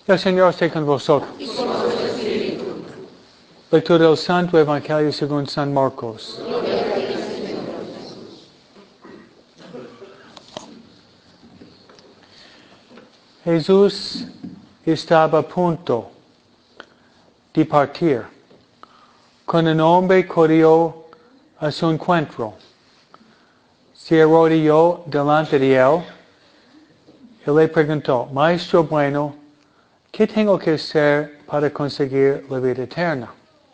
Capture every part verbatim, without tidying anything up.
El Señor esté con vosotros. Y con tu espíritu. Lectura del Santo Evangelio según San Marcos. Gloria a ti, Señor. Jesús estaba a punto de partir, cuando un hombre corrió a su encuentro. Se arrodilló delante de él y le preguntó: Maestro bueno, ¿qué tengo que hacer para conseguir la vida eterna?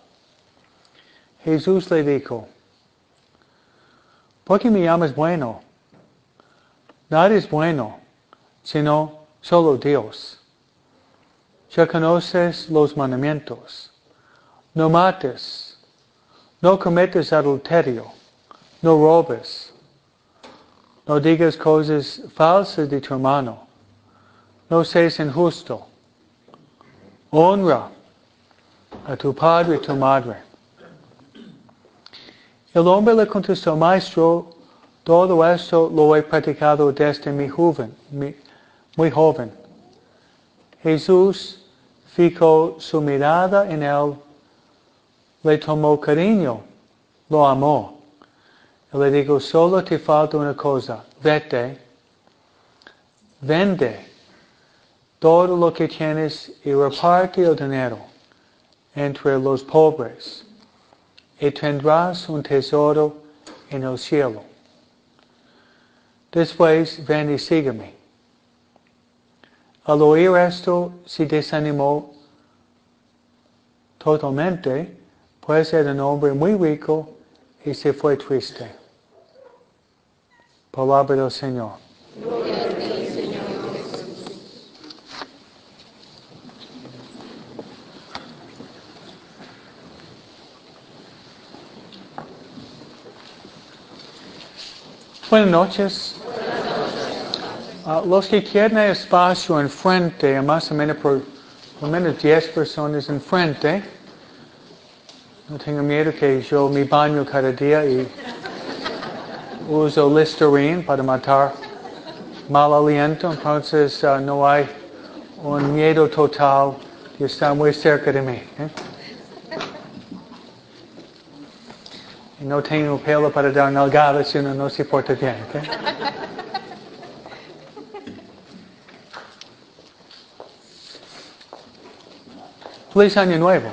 Jesús le dijo: ¿por qué me llamas bueno? Nada es bueno, sino solo Dios. Ya conoces los mandamientos. No mates, no cometas adulterio, no robes, no digas cosas falsas de tu hermano, no seas injusto, honra a tu padre y tu madre. El hombre le contestó: Maestro, todo esto lo he practicado desde mi joven, mi, muy joven. Jesús fijó su mirada en él, le tomó cariño, lo amó. Y le dijo: solo te falta una cosa, vete, vende todo lo que tienes y reparte el dinero entre los pobres, y tendrás un tesoro en el cielo. Después ven y sígueme. Al oír esto, se desanimó totalmente, pues era un hombre muy rico y se fue triste. Palabra del Señor. Gloria a ti, Señor Jesús. Buenas noches. Uh, los que quieren espacio enfrente, más o menos por lo menos diez personas enfrente, no tengo miedo que yo me baño cada día y uso Listerine para matar mal aliento, entonces uh, no hay un miedo total de estar muy cerca de mí. ¿eh? Y no tengo pelo para dar nalgadas si uno no se porta bien. ¿okay? Feliz Año Nuevo.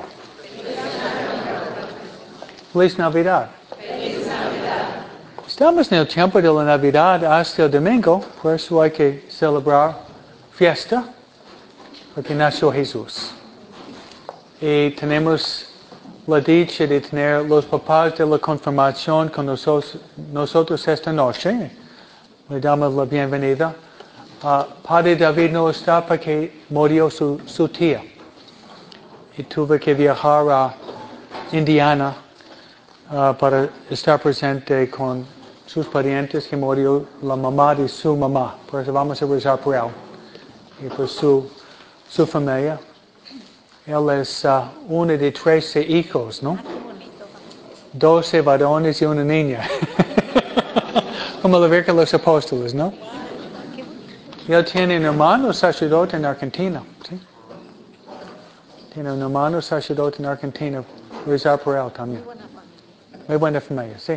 Feliz Navidad. Feliz Navidad. Estamos en el tiempo de la Navidad hasta el domingo, por eso hay que celebrar fiesta, porque nació Jesús. Y tenemos la dicha de tener los papás de la confirmación con nosotros, nosotros esta noche. Le damos la bienvenida. Uh, Padre David no está porque murió su, su tía. Y tuve que viajar a Indiana uh, para estar presente con sus parientes, que murió la mamá de su mamá. Por eso vamos a rezar por él y por su, su familia. Él es uh, uno de trece hijos, ¿no? Doce varones y una niña. Como la Virgen de los Apóstoles, ¿no? Y él tiene un hermano sacerdote en Argentina, ¿sí? Tiene un hermano sacerdote en Argentina. Rezar por él también. Muy buena familia, sí.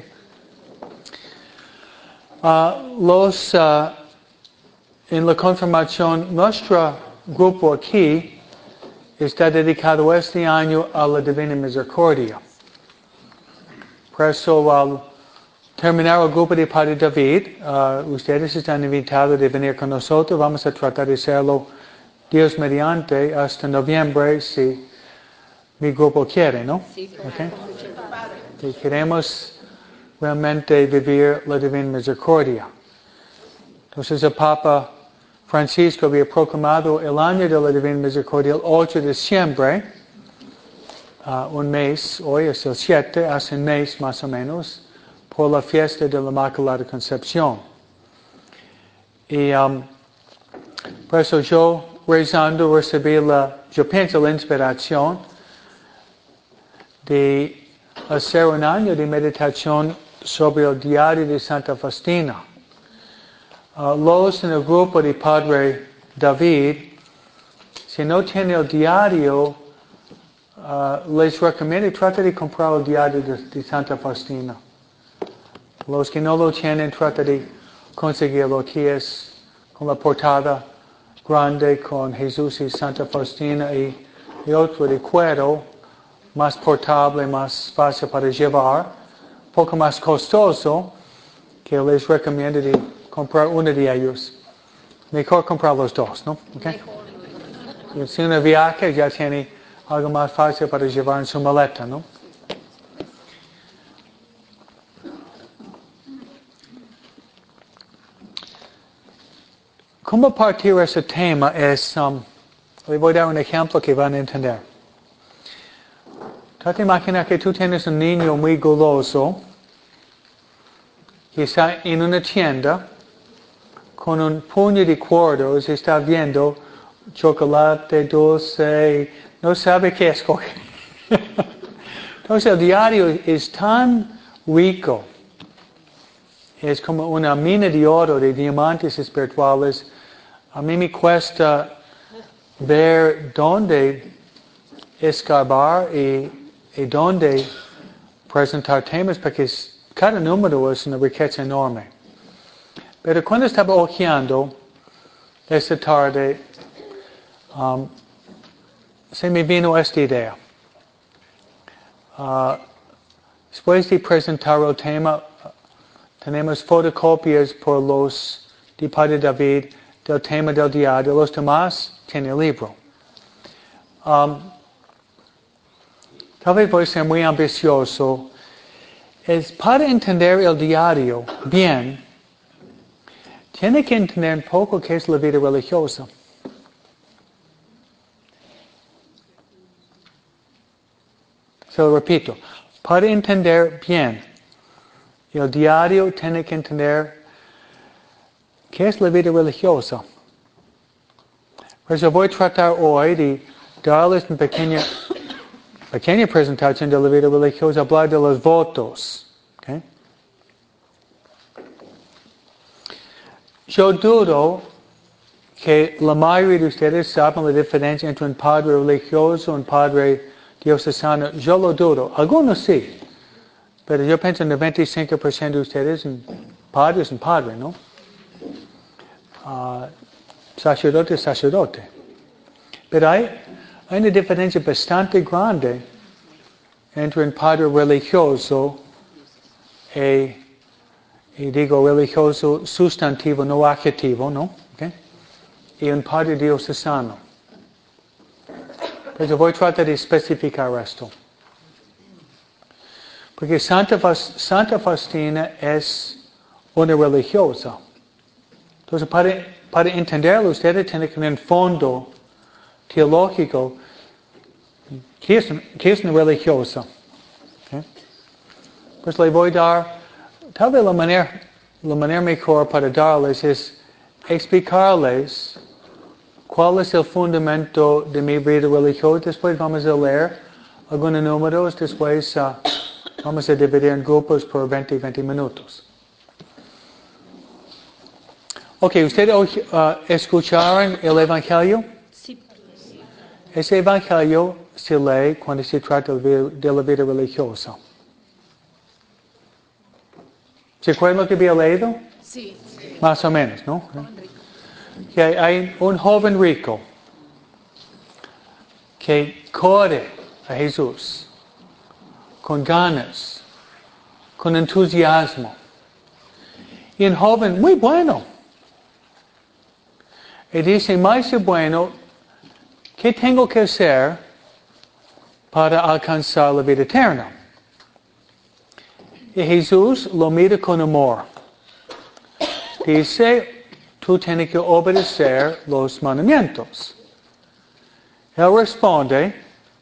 Uh, los, uh, en la confirmación, nuestro grupo aquí está dedicado este año a la Divina Misericordia. Por eso, al terminar el grupo de Padre David, uh, ustedes están invitados a venir con nosotros. Vamos a tratar de hacerlo, Dios mediante, hasta noviembre, si mi grupo quiere, ¿no? Sí, okay. Y queremos realmente vivir la Divina Misericordia. Entonces el Papa Francisco había proclamado el año de la Divina Misericordia el ocho de diciembre, uh, un mes, hoy es el siete, hace un mes más o menos, por la fiesta de la Inmaculada Concepción. Y um, por eso yo, rezando, recibí la, yo pienso, la inspiración de hacer un año de meditación sobre el diario de Santa Faustina. Uh, los en el grupo de Padre David Si no tiene el diario, uh, les recomiendo trata de comprar el diario de, de Santa Faustina. Los que no lo tienen, trata de conseguirlo, que es con la portada grande con Jesús y Santa Faustina y, y otro de cuero, más portable, más fácil para llevar, poco más costoso, que les recomiendo de comprar uno de ellos. Mejor comprar los dos, ¿no? Okay. Y si uno viaja ya tiene algo más fácil para llevar en su maleta, ¿no? ¿Cómo partir ese tema? Es, um, le voy a dar un ejemplo que van a entender. Trata de imaginar que tú tienes un niño muy goloso que está en una tienda con un puño de cuerdos y está viendo chocolate, dulce, no sabe qué escoger. Entonces el diario es tan rico, es como una mina de oro, de diamantes espirituales. A mí me cuesta ver dónde escarbar y, y dónde presentar temas, porque es, cada número es una riqueza enorme. Pero cuando estaba hojeando esta tarde, um, se me vino esta idea. Uh, después de presentar el tema, tenemos fotocopias por los de Padre David del tema del diario. Los demás tienen el libro. Um, tal vez voy a ser muy ambicioso. Es para entender el diario bien, tiene que entender un poco qué es la vida religiosa. Se lo repito. Para entender bien el diario, tiene que entender qué es la vida religiosa. Por eso voy a tratar hoy de darles una pequeña, pequeña presentación de la vida religiosa, hablar de los votos. ¿Okay? Yo dudo que la mayoría de ustedes saben la diferencia entre un padre religioso y un padre diocesano. Yo lo dudo. Algunos sí. Pero yo pienso que el noventa y cinco por ciento de ustedes son padres y padres, ¿no? Uh, sacerdote, sacerdote. Pero hay, hay una diferencia bastante grande entre un padre religioso y, y digo religioso sustantivo, no adjetivo, ¿no? Okay. Y un padre diocesano. Entonces voy a tratar de especificar esto. Porque Santa, Santa Faustina es una religiosa. Entonces para, para entenderlo ustedes tienen que tener un fondo teológico que es, que es una religiosa. Okay. Pues le voy a dar, tal vez la manera, la manera mejor para darles es explicarles cuál es el fundamento de mi vida religiosa. Después vamos a leer algunos números, después uh, vamos a dividir en grupos por veinte, veinte minutos. Ok, ¿ustedes uh, escucharon el Evangelio? Sí. Ese Evangelio se lee cuando se trata de la vida religiosa. ¿Se acuerdan lo que había leído? Sí. Más o menos, ¿no? Que hay, hay un joven rico que corre a Jesús con ganas, con entusiasmo. Y un joven muy bueno. Y dice, Maestro bueno, ¿qué tengo que hacer para alcanzar la vida eterna? Y Jesús lo mira con amor. Dice, tú tienes que obedecer los mandamientos. Él responde,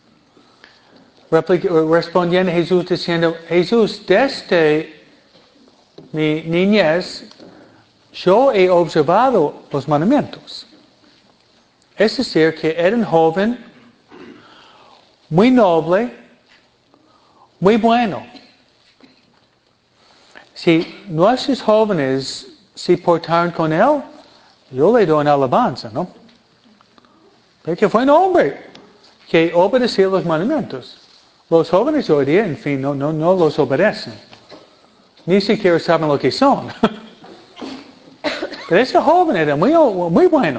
respondiendo Jesús diciendo, Jesús, desde mi niñez, yo he observado los mandamientos. Es decir, que era un joven muy noble, muy bueno. Si nuestros jóvenes se portaron con él, yo le doy una alabanza, ¿no? Porque fue un hombre que obedecía los mandamientos. Los jóvenes hoy día, en fin, no, no, no los obedecen. Ni siquiera saben lo que son. Pero ese joven era muy, muy bueno.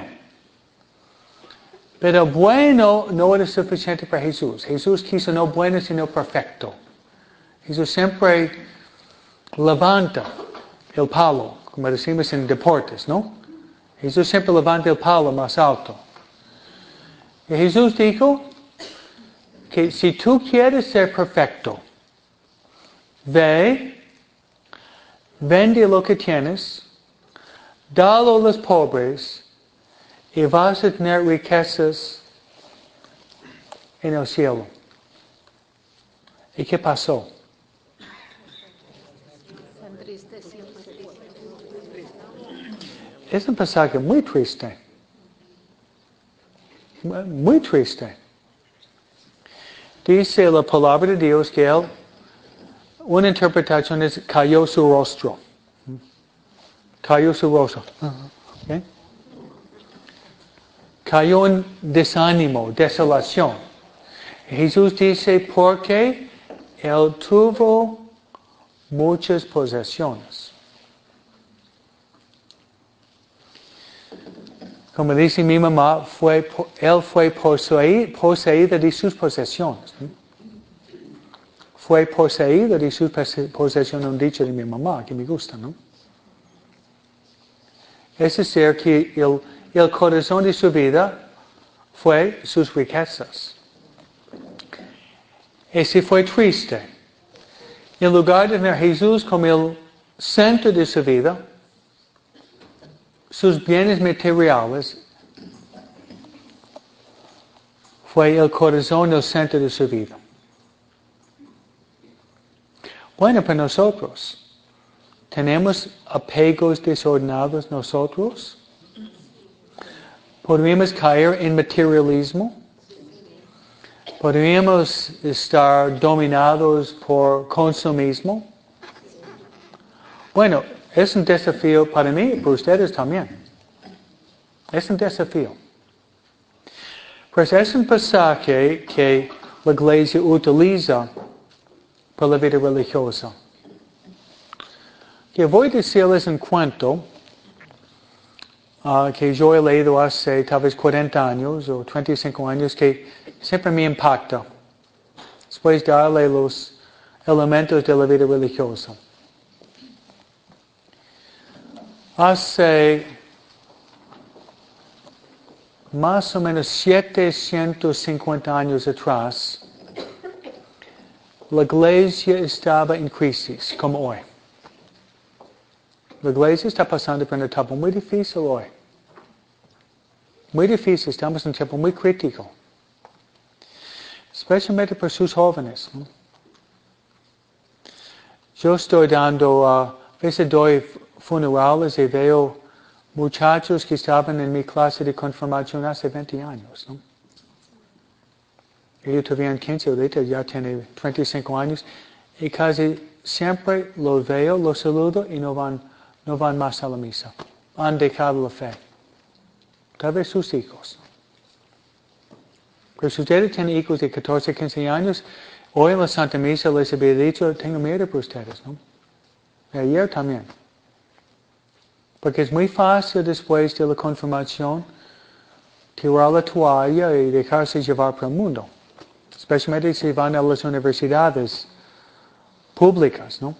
Pero bueno no era suficiente para Jesús. Jesús quiso no bueno, sino perfecto. Jesús siempre levanta el palo, como decimos en deportes, ¿no? Jesús siempre levanta el palo más alto. Y Jesús dijo que si tú quieres ser perfecto, ve, vende lo que tienes, dalo a los pobres y vas a tener riquezas en el cielo. ¿Y qué pasó? Es un pasaje muy triste. Muy triste. Dice la palabra de Dios que él, una interpretación es cayó su rostro. Cayó su rostro. ¿Okay? Cayó en desánimo, desolación. Jesús dice porque él tuvo muchas posesiones. Como dice mi mamá, fue, él fue poseído, poseído de sus posesiones. ¿No? Fue poseído de sus posesiones, un dicho de mi mamá, que me gusta, ¿no? Es decir, que el, el corazón de su vida fue sus riquezas. Ese fue triste. En lugar de tener a Jesús como el centro de su vida, sus bienes materiales, fue el corazón el centro de su vida. Bueno, para nosotros, ¿tenemos apegos desordenados nosotros? ¿Podríamos caer en materialismo? ¿Podríamos estar dominados por consumismo? Bueno, es un desafío para mí y para ustedes también. Es un desafío. Pues es un pasaje que la iglesia utiliza para la vida religiosa. Que voy a decirles un cuento uh, que yo he leído hace tal vez cuarenta años o treinta y cinco años que siempre me impacta. Después de darle los elementos de la vida religiosa. Hace más o menos setecientos cincuenta años atrás, la iglesia estaba en crisis, como hoy. La iglesia está pasando por una etapa muy difícil hoy. Muy difícil, estamos en un tiempo muy crítico. Especialmente para sus jóvenes. ¿No? Yo estoy dando, uh, a veces doy funerales y veo muchachos que estaban en mi clase de confirmación hace veinte años. ¿No? Ellos tuvieron quince, ahorita ya tiene treinta y cinco años. Y casi siempre los veo, los saludo y no van, no van más a la misa. Han dejado la fe. Tal vez sus hijos. Pero si ustedes tienen hijos de catorce, quince años, hoy en la Santa Misa les había dicho, tengo miedo por ustedes, ¿no? Y ayer también. Porque es muy fácil después de la confirmación tirar la toalla y dejarse llevar por el mundo. Especialmente si van a las universidades públicas, ¿no?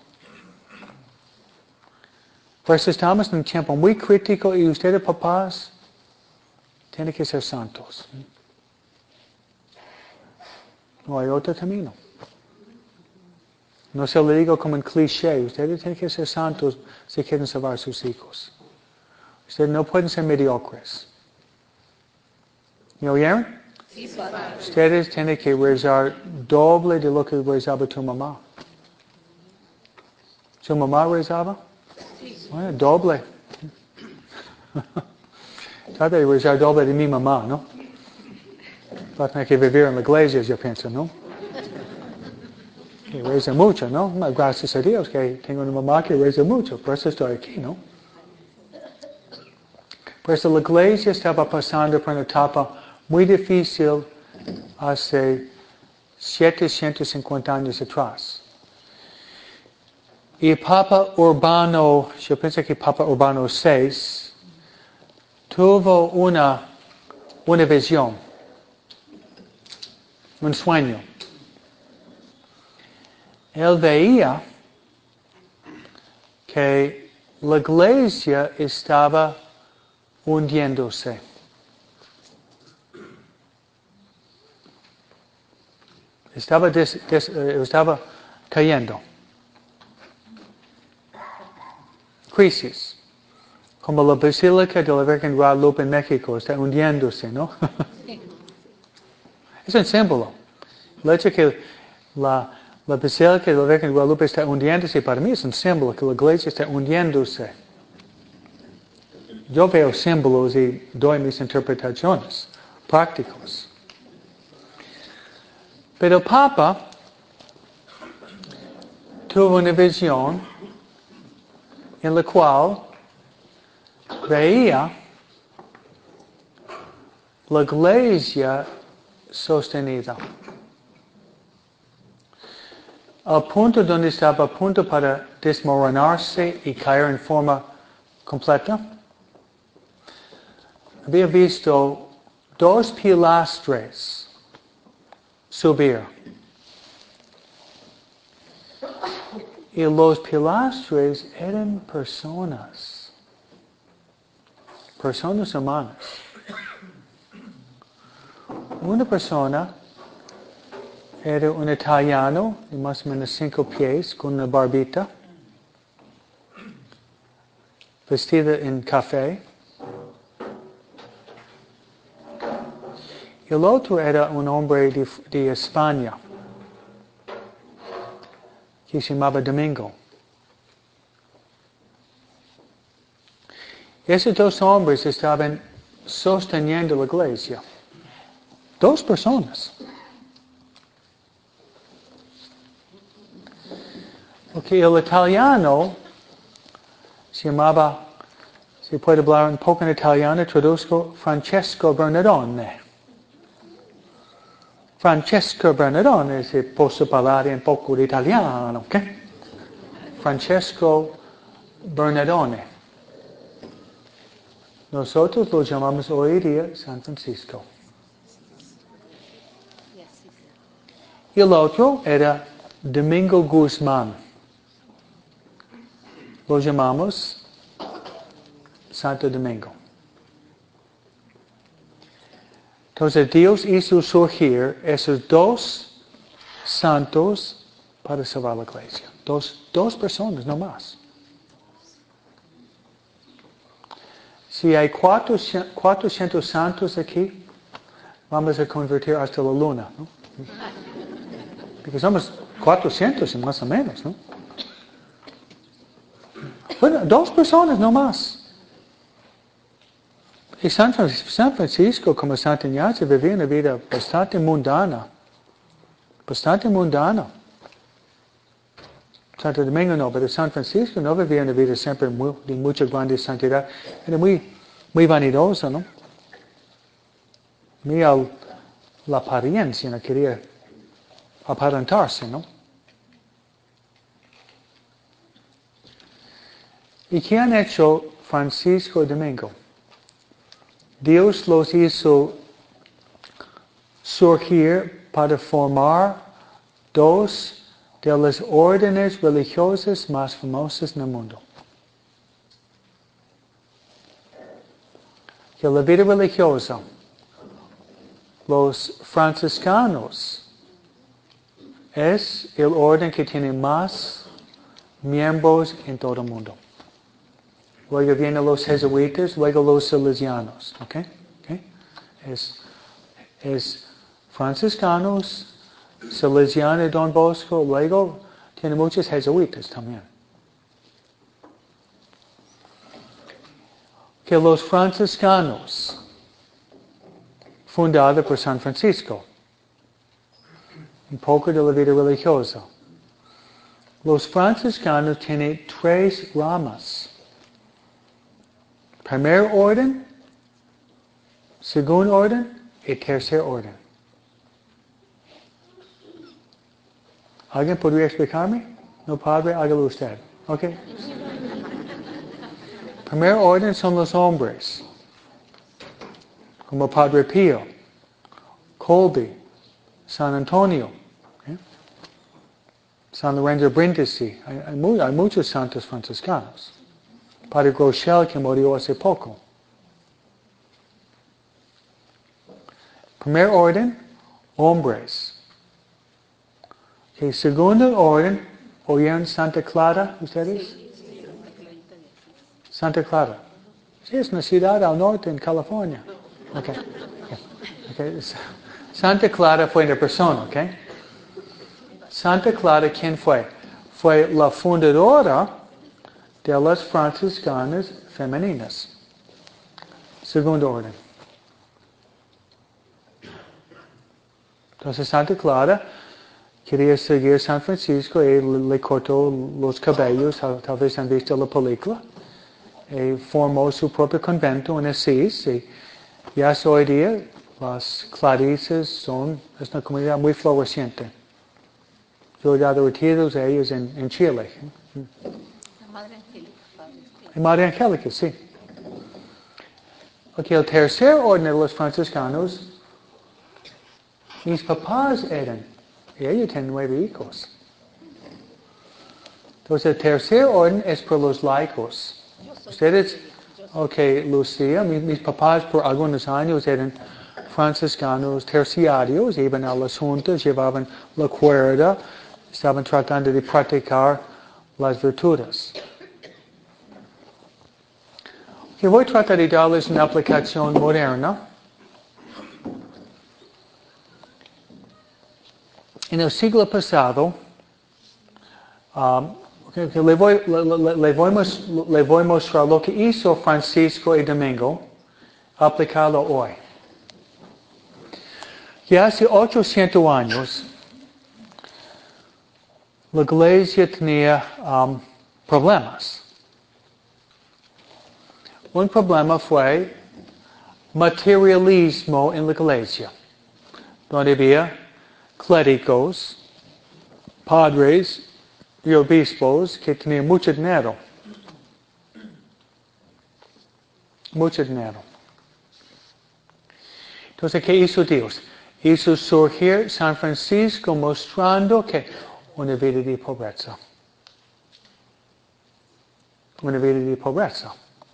Pues estamos en un tiempo muy crítico y ustedes, papás, tienen que ser santos. No hay otro camino. No se lo digo como un cliché. Ustedes tienen que ser santos si quieren salvar a sus hijos. Ustedes no pueden ser mediocres. ¿Me oyeron? Sí, papá. Ustedes tienen que rezar doble de lo que rezaba tu mamá. ¿Su mamá rezaba? Sí. Bueno, doble. Trata de rezar doble de mi mamá, ¿no? Va a tener que vivir en la iglesia, yo pienso, ¿no? Que reza mucho, ¿no? Gracias a Dios que tengo una mamá que reza mucho, por eso estoy aquí, ¿no? Por eso la iglesia estaba pasando por una etapa muy difícil hace setecientos cincuenta años atrás. Y Papa Urbano, yo pienso que Papa Urbano seis, tuvo una, una visión, un sueño. Él veía que la iglesia estaba hundiéndose. Estaba, des, des, eh, estaba cayendo. Crisis. Como la Basílica de la Virgen Guadalupe en México está hundiéndose, ¿no? Es un símbolo. El hecho que la, la Basílica de la Virgen Guadalupe está hundiéndose, para mí es un símbolo que la iglesia está hundiéndose. Yo veo símbolos y doy mis interpretaciones prácticas. Pero Papa tuvo una visión en la cual veía la iglesia sostenida. Al punto donde estaba a punto para desmoronarse y caer en forma completa. Había visto dos pilastres subir. Y los pilastres eran personas. Personas humanas. Una persona era un italiano de más o menos cinco pies con una barbita, vestida en café. Y el otro era un hombre de, de España, que se llamaba Domingo. Esos dos hombres estaban sosteniendo la iglesia. Dos personas. Okay, el italiano se llamaba, si puede hablar un poco en italiano, traduzco Francesco Bernardone. Francesco Bernardone, se posso parlare un poco di italiano, ok? Francesco Bernardone. Nosotros lo llamamos hoy día San Francisco. Y el otro era Domingo Guzmán. Lo llamamos Santo Domingo. Entonces Dios hizo surgir esos dos santos para salvar la iglesia. Dos, dos personas, no más. Si hay cuatrocientos santos aquí, vamos a convertir hasta la luna, ¿no? Porque somos cuatrocientos más o menos, ¿no? Bueno, dos personas, no más. Y San Francisco, como Santa Ignacia, vivía una vida bastante mundana. Bastante mundana. Santo Domingo no, pero San Francisco no vivía una vida siempre muy, de mucha grande santidad. Era muy, muy vanidoso, ¿no? Muy al, la apariencia, no quería aparentarse, ¿no? ¿Y qué han hecho Francisco y Domingo? Dios los hizo surgir para formar dos de las órdenes religiosas más famosas en el mundo. Que la vida religiosa, los franciscanos, es el orden que tiene más miembros en todo el mundo. Luego vienen los jesuitas, luego los salesianos. ¿Okay? ¿Okay? Es, es franciscanos, salesiano Don Bosco, luego tiene muchos jesuitas también. Que los franciscanos, fundados por San Francisco, un poco de la vida religiosa. Los franciscanos tienen tres ramas. Primer orden, segundo orden el tercer orden. ¿Alguien podría explicarme? No, Padre, hágalo usted. ¿Ok? Primer orden son los hombres, como Padre Pío, Colby, San Antonio, ¿okay? San Lorenzo Brindisi. Hay, hay, muy, hay muchos santos franciscanos. Padre Groeschel, que murió hace poco. Primer orden, hombres. Okay, segundo orden, ¿oyeron Santa Clara ustedes? Santa Clara. Sí, es una ciudad al norte en California. Okay. Okay. Santa Clara fue una persona, ¿ok? Santa Clara, ¿quién fue? Fue la fundadora de las franciscanas femeninas. Segundo orden. Entonces Santa Clara quería seguir San Francisco y le cortó los cabellos, tal vez han visto la película. Y formó su propio convento en Asís. Y ya hasta hoy día las Clarisas son es una comunidad muy floreciente. Yo he dado retiros a ellos en, en Chile. La Madre Angélica, Padre. La Madre Angélica, sí. Ok, el tercer orden de los franciscanos, mis papás eran, y ellos tienen nueve hijos. Entonces el tercer orden es por los laicos. Ustedes, ok, Lucía, mis, mis papás por algunos años eran franciscanos terciarios, iban a las juntas, llevaban la cuerda, estaban tratando de practicar las virtudes. Y voy a tratar de darles una aplicación moderna. En el siglo pasado, um, okay, okay, le, voy, le, le, le, voy mos, le voy a mostrar lo que hizo Francisco y Domingo, aplicarlo hoy. Y hace ochocientos años, la iglesia tenía um, problemas. Un problema fue materialismo en la iglesia, donde había clérigos, padres y obispos que tenían mucho dinero. Mucho dinero. Entonces, ¿qué hizo Dios? Hizo surgir San Francisco mostrando que una vida de pobreza. Una vida de pobreza.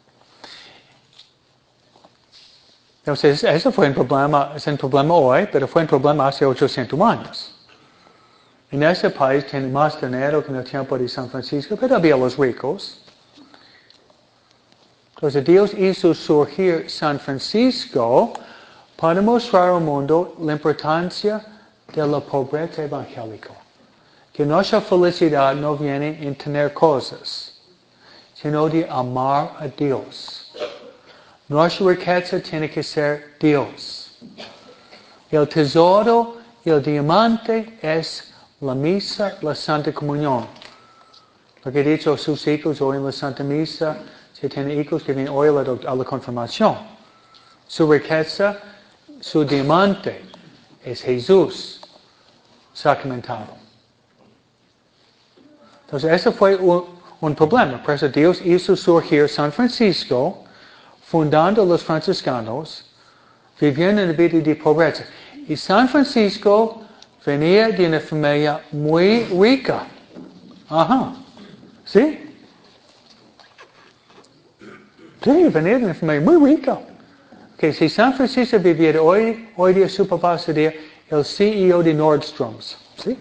Entonces, eso fue un problema, es un problema hoy, pero fue un problema hace ochocientos años. En ese país tienen más dinero que en el tiempo de San Francisco, pero había los ricos. Entonces, Dios hizo surgir San Francisco para mostrar al mundo la importancia de la pobreza evangélica. Que nuestra felicidad no viene en tener cosas, sino de amar a Dios. Nuestra riqueza tiene que ser Dios. El tesoro y el diamante es la misa, la Santa Comunión. Lo que he dicho a sus hijos hoy en la Santa Misa, si tienen hijos que vienen hoy a la, a la confirmación. Su riqueza, su diamante es Jesús sacramentado. Entonces, ese fue un, un problema. Por eso Dios hizo surgir San Francisco, fundando los franciscanos, viviendo en una vida de pobreza. Y San Francisco venía de una familia muy rica. Ajá. ¿Sí? Sí, venía de una familia muy rica. Que si San Francisco viviera hoy, hoy día su papá sería el C E O de Nordstrom's. ¿Sí?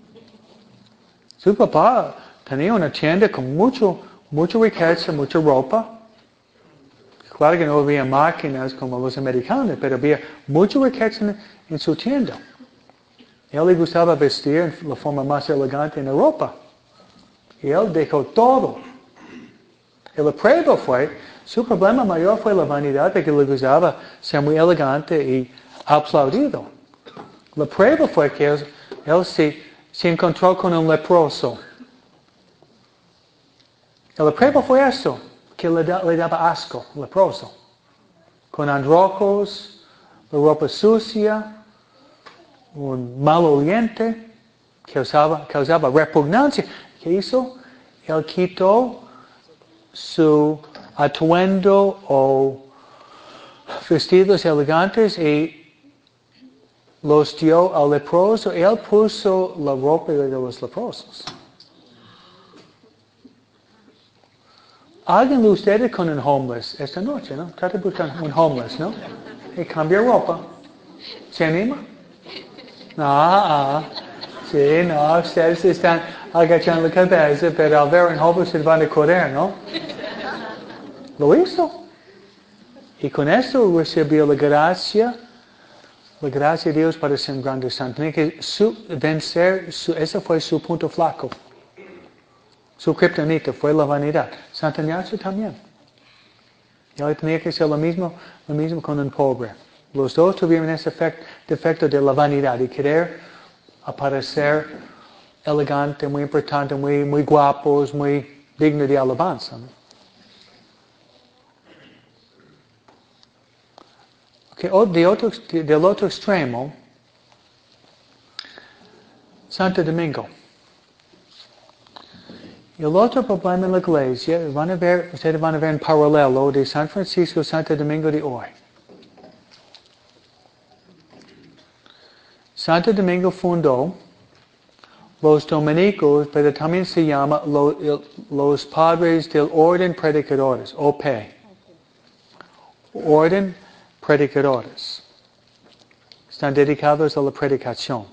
Su papá tenía una tienda con mucho, mucha riqueza, mucha ropa. Claro que no había máquinas como los americanos, pero había mucha riqueza en, en su tienda. Él le gustaba vestir en la forma más elegante en Europa. Y él dejó todo. Y la prueba fue, su problema mayor fue la vanidad de que le gustaba ser muy elegante y aplaudido. La prueba fue que él, él se, se encontró con un leproso. Y la prueba fue eso, que le, da, le daba asco, leproso. Con androcos, la ropa sucia, un mal oliente, causaba, causaba repugnancia. ¿Qué hizo? Él quitó su atuendo o vestidos elegantes y los dio al leproso. Él puso la ropa de los leprosos. Háganlo ustedes con un homeless esta noche, ¿no? Trata de buscar un homeless, ¿no? Y cambia ropa. ¿Se anima? Ah, ah. Sí, no, ustedes están agachando la cabeza, pero al ver un homeless se van a correr, ¿no? Lo hizo. Y con eso recibió la gracia, la gracia de Dios para ser un grande santo. Tenía que su, vencer, su, ese fue su punto flaco. Su kriptonita fue la vanidad. Santa Ignacio también. Y él tenía que hacer lo mismo, lo mismo con un pobre. Los dos tuvieron ese efecto, defecto de la vanidad y querer aparecer elegante, muy importante, muy, muy guapos, muy digno de alabanza, ¿no? Okay, de otro, del otro extremo, Santo Domingo. Y el otro problema en la iglesia, van a ver, ustedes van a ver en paralelo de San Francisco, Santo Domingo de hoy. Santo Domingo fundó los dominicos, pero también se llama lo, el, los padres del orden predicadores, O P. Orden predicadores. Están dedicados a la predicación.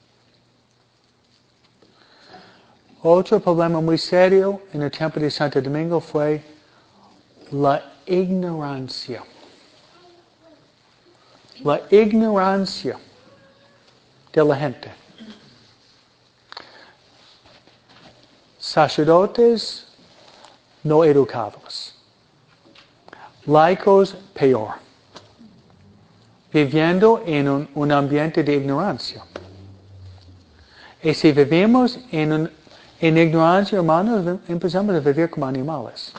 Otro problema muy serio en el templo de Santo Domingo fue la ignorancia. La ignorancia de la gente. Sacerdotes no educados. Laicos peor. Viviendo en un, un ambiente de ignorancia. Y si vivimos en, un, en ignorancia, hermanos, empezamos a vivir como animales.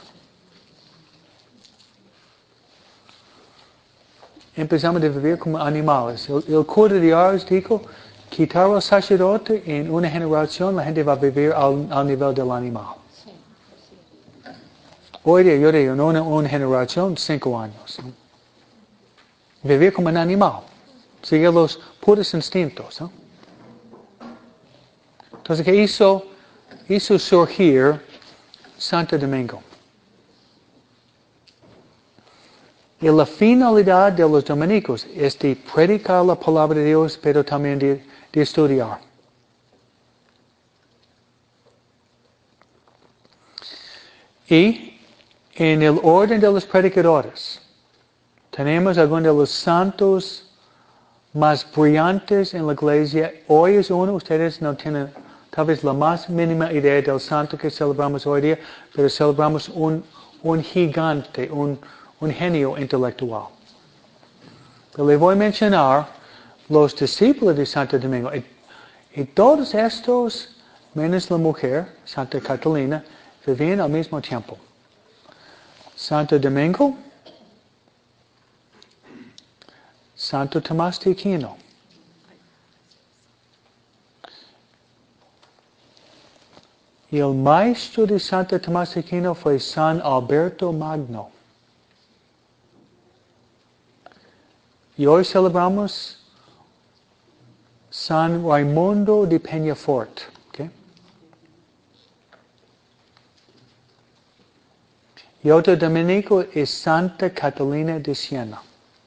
Empezamos a vivir como animales. El, el cura de Ars dijo, quitar al sacerdote en una generación, la gente va a vivir al, al nivel del animal. Sí, sí. Hoy día, yo digo, en una, una generación, cinco años. ¿No? Vivir como un animal. Seguir los puros instintos. ¿No? Entonces, ¿qué hizo? Hizo surgir Santo Domingo. Y la finalidad de los dominicos es de predicar la palabra de Dios, pero también de, de estudiar. Y en el orden de los predicadores, tenemos algunos de los santos más brillantes en la iglesia. Hoy es uno, ustedes no tienen tal vez la más mínima idea del santo que celebramos hoy día, pero celebramos un, un gigante, un, un genio intelectual. Pero le voy a mencionar los discípulos de Santo Domingo. Y, y todos estos, menos la mujer, Santa Catalina, vivían al mismo tiempo. Santo Domingo, Santo Tomás de Aquino. Y el maestro de Santo Tomás de Aquino fue San Alberto Magno. Y hoy celebramos San Raimundo de Peñafort. ¿Okay? Y otro dominico es Santa Catalina de Siena.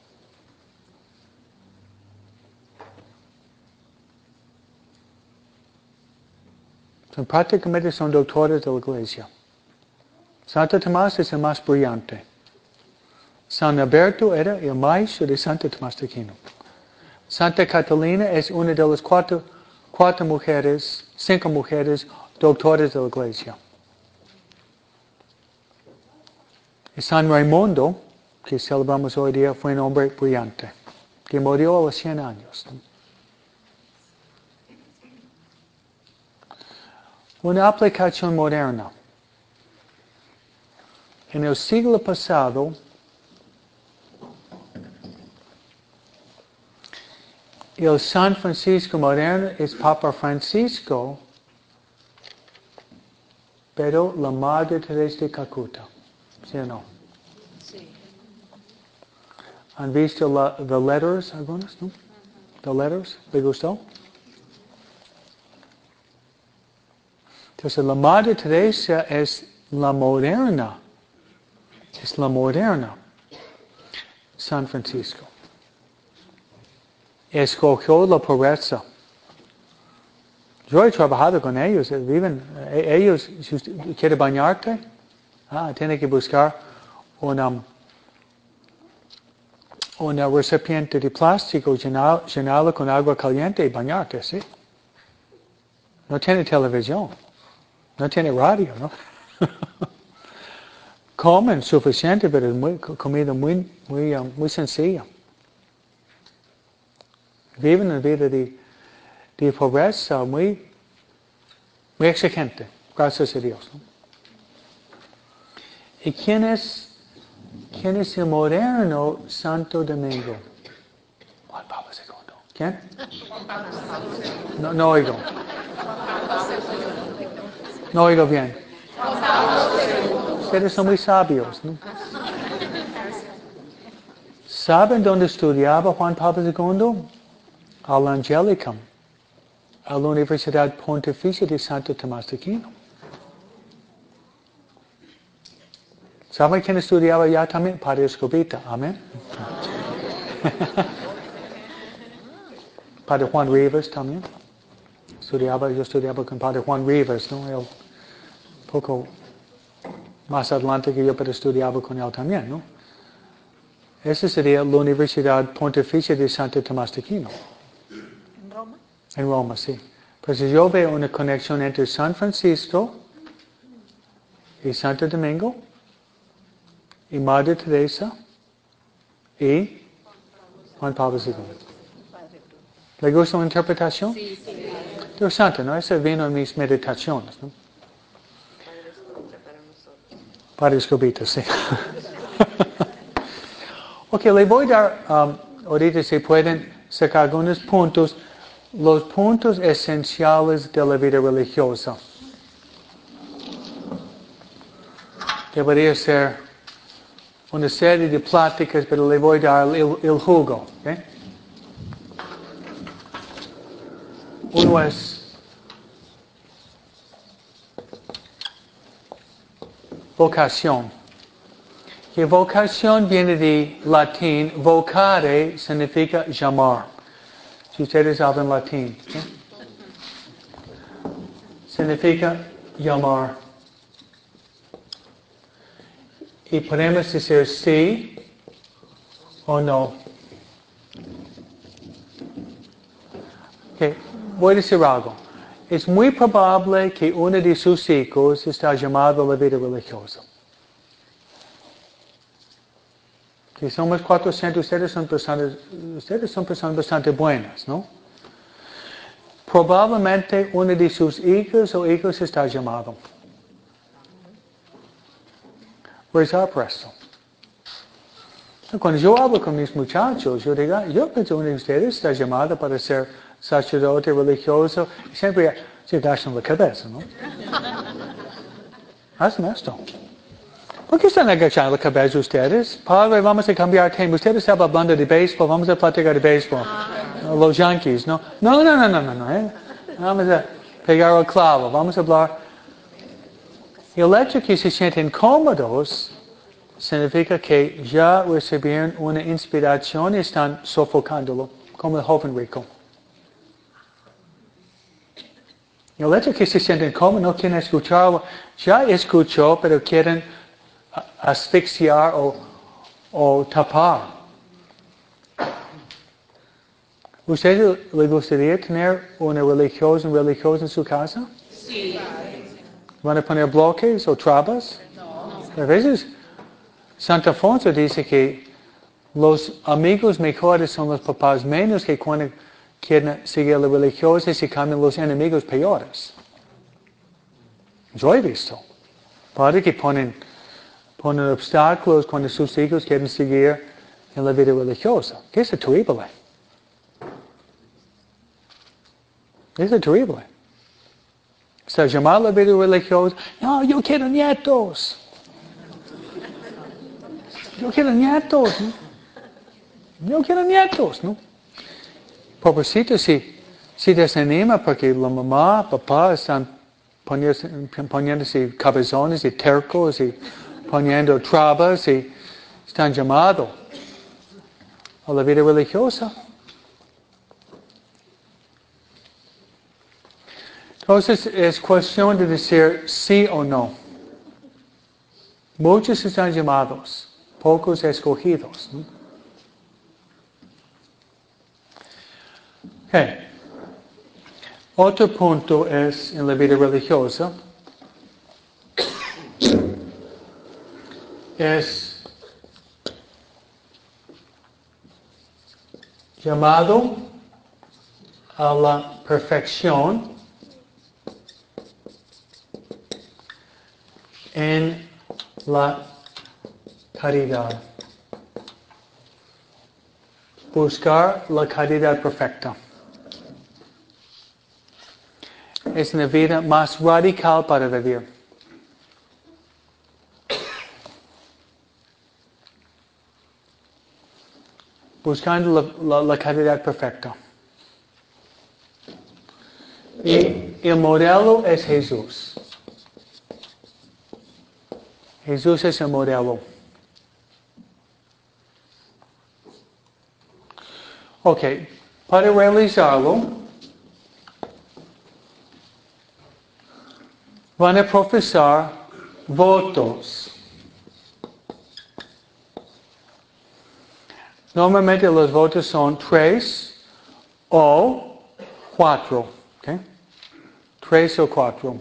Son, prácticamente son doctores de la iglesia. Santo Tomás es el más brillante. San Alberto era el maestro de Santo Tomás de Aquino. Santa Catalina es una de las cuatro, cuatro mujeres, cinco mujeres doctores de la iglesia. Y San Raimundo, que celebramos hoy día, fue un hombre brillante, que murió a los cien años. Una aplicación moderna. En el siglo pasado, Y el San Francisco moderno es Papa Francisco, pero la Madre Teresa de Calcuta. ¿Sí o no? Sí. ¿Han visto la, The Letters algunos? ¿No? The Letters, ¿le gustó? Entonces la Madre Teresa es la moderna. Es la moderna. San Francisco. Escogió la pobreza. Yo he trabajado con ellos, viven, ellos, si usted quiere bañarte, ah, tiene que buscar una, una recipiente de plástico, llenar, llenarlo con agua caliente y bañarte, ¿sí? No tiene televisión, no tiene radio, ¿no? Comen suficiente, pero es muy, comida muy, muy, um, muy sencilla. Viven una vida de, de pobreza muy, muy exigente, gracias a Dios, ¿no? ¿Y quién es, quién es el moderno Santo Domingo? Juan Pablo segundo. ¿Quién? No, no oigo. No oigo bien. Ustedes son muy sabios, ¿no? ¿Saben dónde estudiaba Juan Pablo segundo? Al Angelicum, a la Universidad Pontificia de Santo Tomás de Aquino. ¿Saben quién estudiaba allá también? Padre Escobita, amén. Padre Juan Rivas también. Estudiaba, yo estudiaba con Padre Juan Rivas, ¿no? Él, poco más adelante que yo, pero estudiaba con él también, ¿no? Esa sería la Universidad Pontificia de Santo Tomás de Aquino. ¿En Roma? En Roma, sí. Pues yo veo una conexión entre San Francisco y Santo Domingo y Madre Teresa y Juan Pablo segundo. ¿Le gusta una interpretación? Sí, sí. Dios santo, ¿no? Eso vino en mis meditaciones, ¿no? Padre Escobita para nosotros. Padre Escobita, sí. Ok, le voy a dar, um, ahorita si pueden sacar algunos puntos, los puntos esenciales de la vida religiosa. Debería ser una serie de pláticas, pero le voy a dar el, el jugo. ¿Okay? Uno es vocación. Que vocación viene de latín, vocare significa llamar. Si ustedes hablan latín, ¿sí? Significa llamar. Y podemos decir sí o no. Okay. Voy a decir algo. Es muy probable que uno de sus hijos está llamado a la vida religiosa. Que somos cuatrocientos, ustedes son personas, ustedes son personas bastante buenas, ¿no? Probablemente uno de sus hijos o hijos está llamado. Rezar por esto. Cuando yo hablo con mis muchachos, yo digo, yo pienso que uno de ustedes está llamado para ser sacerdote religioso, y siempre se agachan la cabeza, ¿no? Hacen esto. ¿Por qué están agachando la cabeza ustedes? Padre, vamos a cambiar tema. Ustedes estaban hablando de béisbol, vamos a platicar de béisbol. Los Yankees, ¿no? No, no, no, no, no, no. ¿eh? Vamos a pegar el clavo, vamos a hablar. El hecho que se sienten cómodos significa que ya recibieron una inspiración y están sofocándolo, como el joven rico. El hecho que se sienten cómodos, no quieren escuchar, ya escuchó, pero quieren asfixiar o, o tapar. ¿Usted le gustaría tener una religiosa, un religioso en su casa? Sí. ¿Van a poner bloques o trabas? No. A veces, Santo Alfonso dice que los amigos mejores son los papás menos que cuando quieren seguir la religiosa y se cambian los enemigos peores. Yo he visto. Padres que ponen, ponen obstáculos cuando sus hijos quieren seguir en la vida religiosa. Que es terrible. Eso es terrible. Está llamado a la vida religiosa. No, yo quiero nietos. Yo quiero nietos. ¿No? Yo quiero nietos. ¿No? Pobrecito, si, si desanima porque la mamá, papá están poniéndose, poniéndose cabezones y tercos y poniendo trabas y están llamados a la vida religiosa. Entonces es cuestión de decir sí o no. Muchos están llamados, pocos escogidos. ¿No? Okay. Otro punto es en la vida religiosa es llamado a la perfección en la caridad. Buscar la caridad perfecta. Es una vida más radical para vivir. Buscando la, la, la caridad perfecta. Y el modelo es Jesús. Jesús es el modelo. Ok, para realizarlo, van a profesar votos. Normalmente los votos son tres o cuatro. Okay? Tres o cuatro.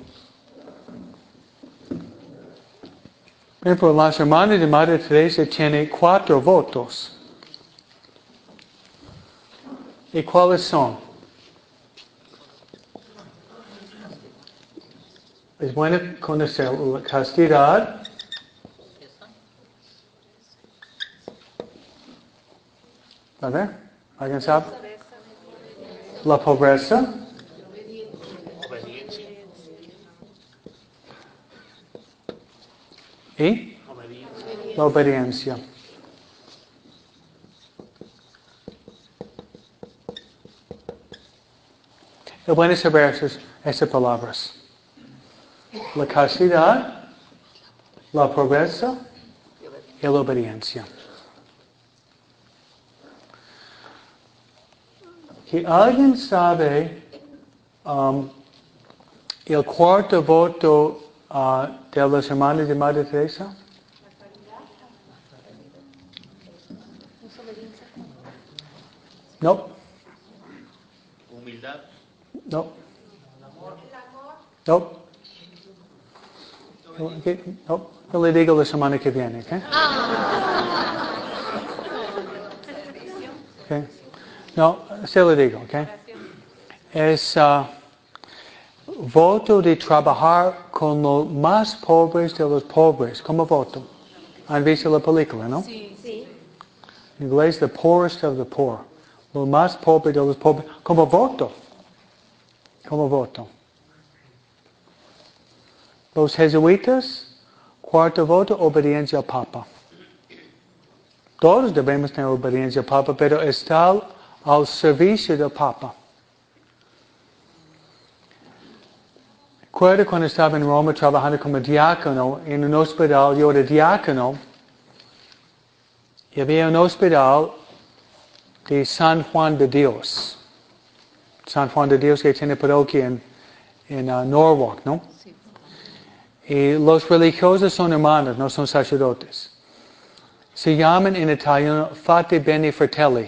Por ejemplo, las hermanas de Madre Teresa tienen cuatro votos. ¿Y cuáles son? Es bueno conocer la castidad, a ver, ¿alguien sabe? La pobreza. ¿Y? La obediencia. Es bueno saber esas, esas palabras. La castidad, la pobreza y la obediencia. Si alguien sabe um, el cuarto voto uh, de los hermanos de Madre Teresa. No. Humildad. No. No. No. No le digo la semana que viene, ¿ok? Okay. No, se lo digo, ¿ok? Es uh, voto de trabajar con los más pobres de los pobres. ¿Cómo voto? ¿Han visto la película, no? Sí, sí. En inglés, the poorest of the poor. Los más pobres de los pobres. ¿Cómo voto? ¿Cómo voto? Los jesuitas, cuarto voto, obediencia al Papa. Todos debemos tener obediencia al Papa, pero está al servicio del Papa. Recuerdo cuando estaba en Roma trabajando como diácono en un hospital, yo era diácono, y había un hospital de San Juan de Dios. San Juan de Dios que tiene parroquia en, en uh, Norwalk, ¿no? Sí. Y los religiosos son hermanos, no son sacerdotes. Se llaman en italiano Fate Bene Fratelli.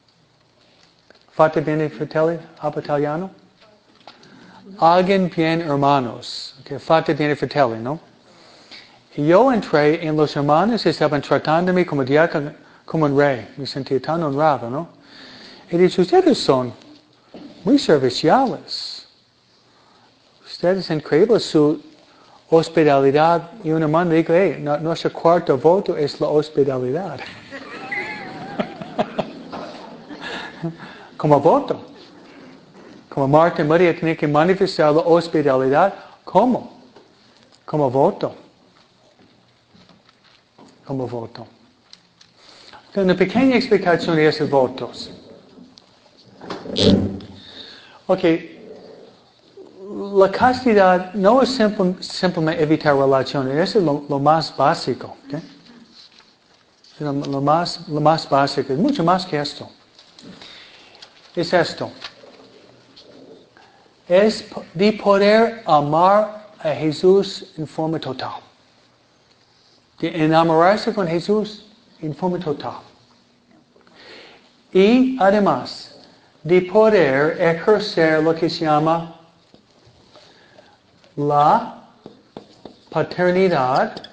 Fate Bene Fratelli, habla italiano. Hagan bien hermanos. Okay, Fate Bene Fratelli, ¿no? Y yo entré en los hermanos, estaban tratándome como diácono, como un rey. Me sentía tan honrado, ¿no? Y dije, ustedes son muy serviciales. Ustedes increíbles su hospitalidad. Y un hermano dijo, hey, no, nuestro cuarto voto es la hospitalidad. Como voto. Como Marta y María tienen que manifestar la hospitalidad, ¿cómo? Como voto. Como voto. Una pequeña explicación de esos votos. Ok, la castidad no es simple, simplemente evitar relaciones, eso es lo, lo más básico. ¿Okay? Lo, lo, más, lo más básico, es mucho más que esto. Es esto. Es de poder amar a Jesús en forma total. De enamorarse con Jesús en forma total. Y además, de poder ejercer lo que se llama la paternidad.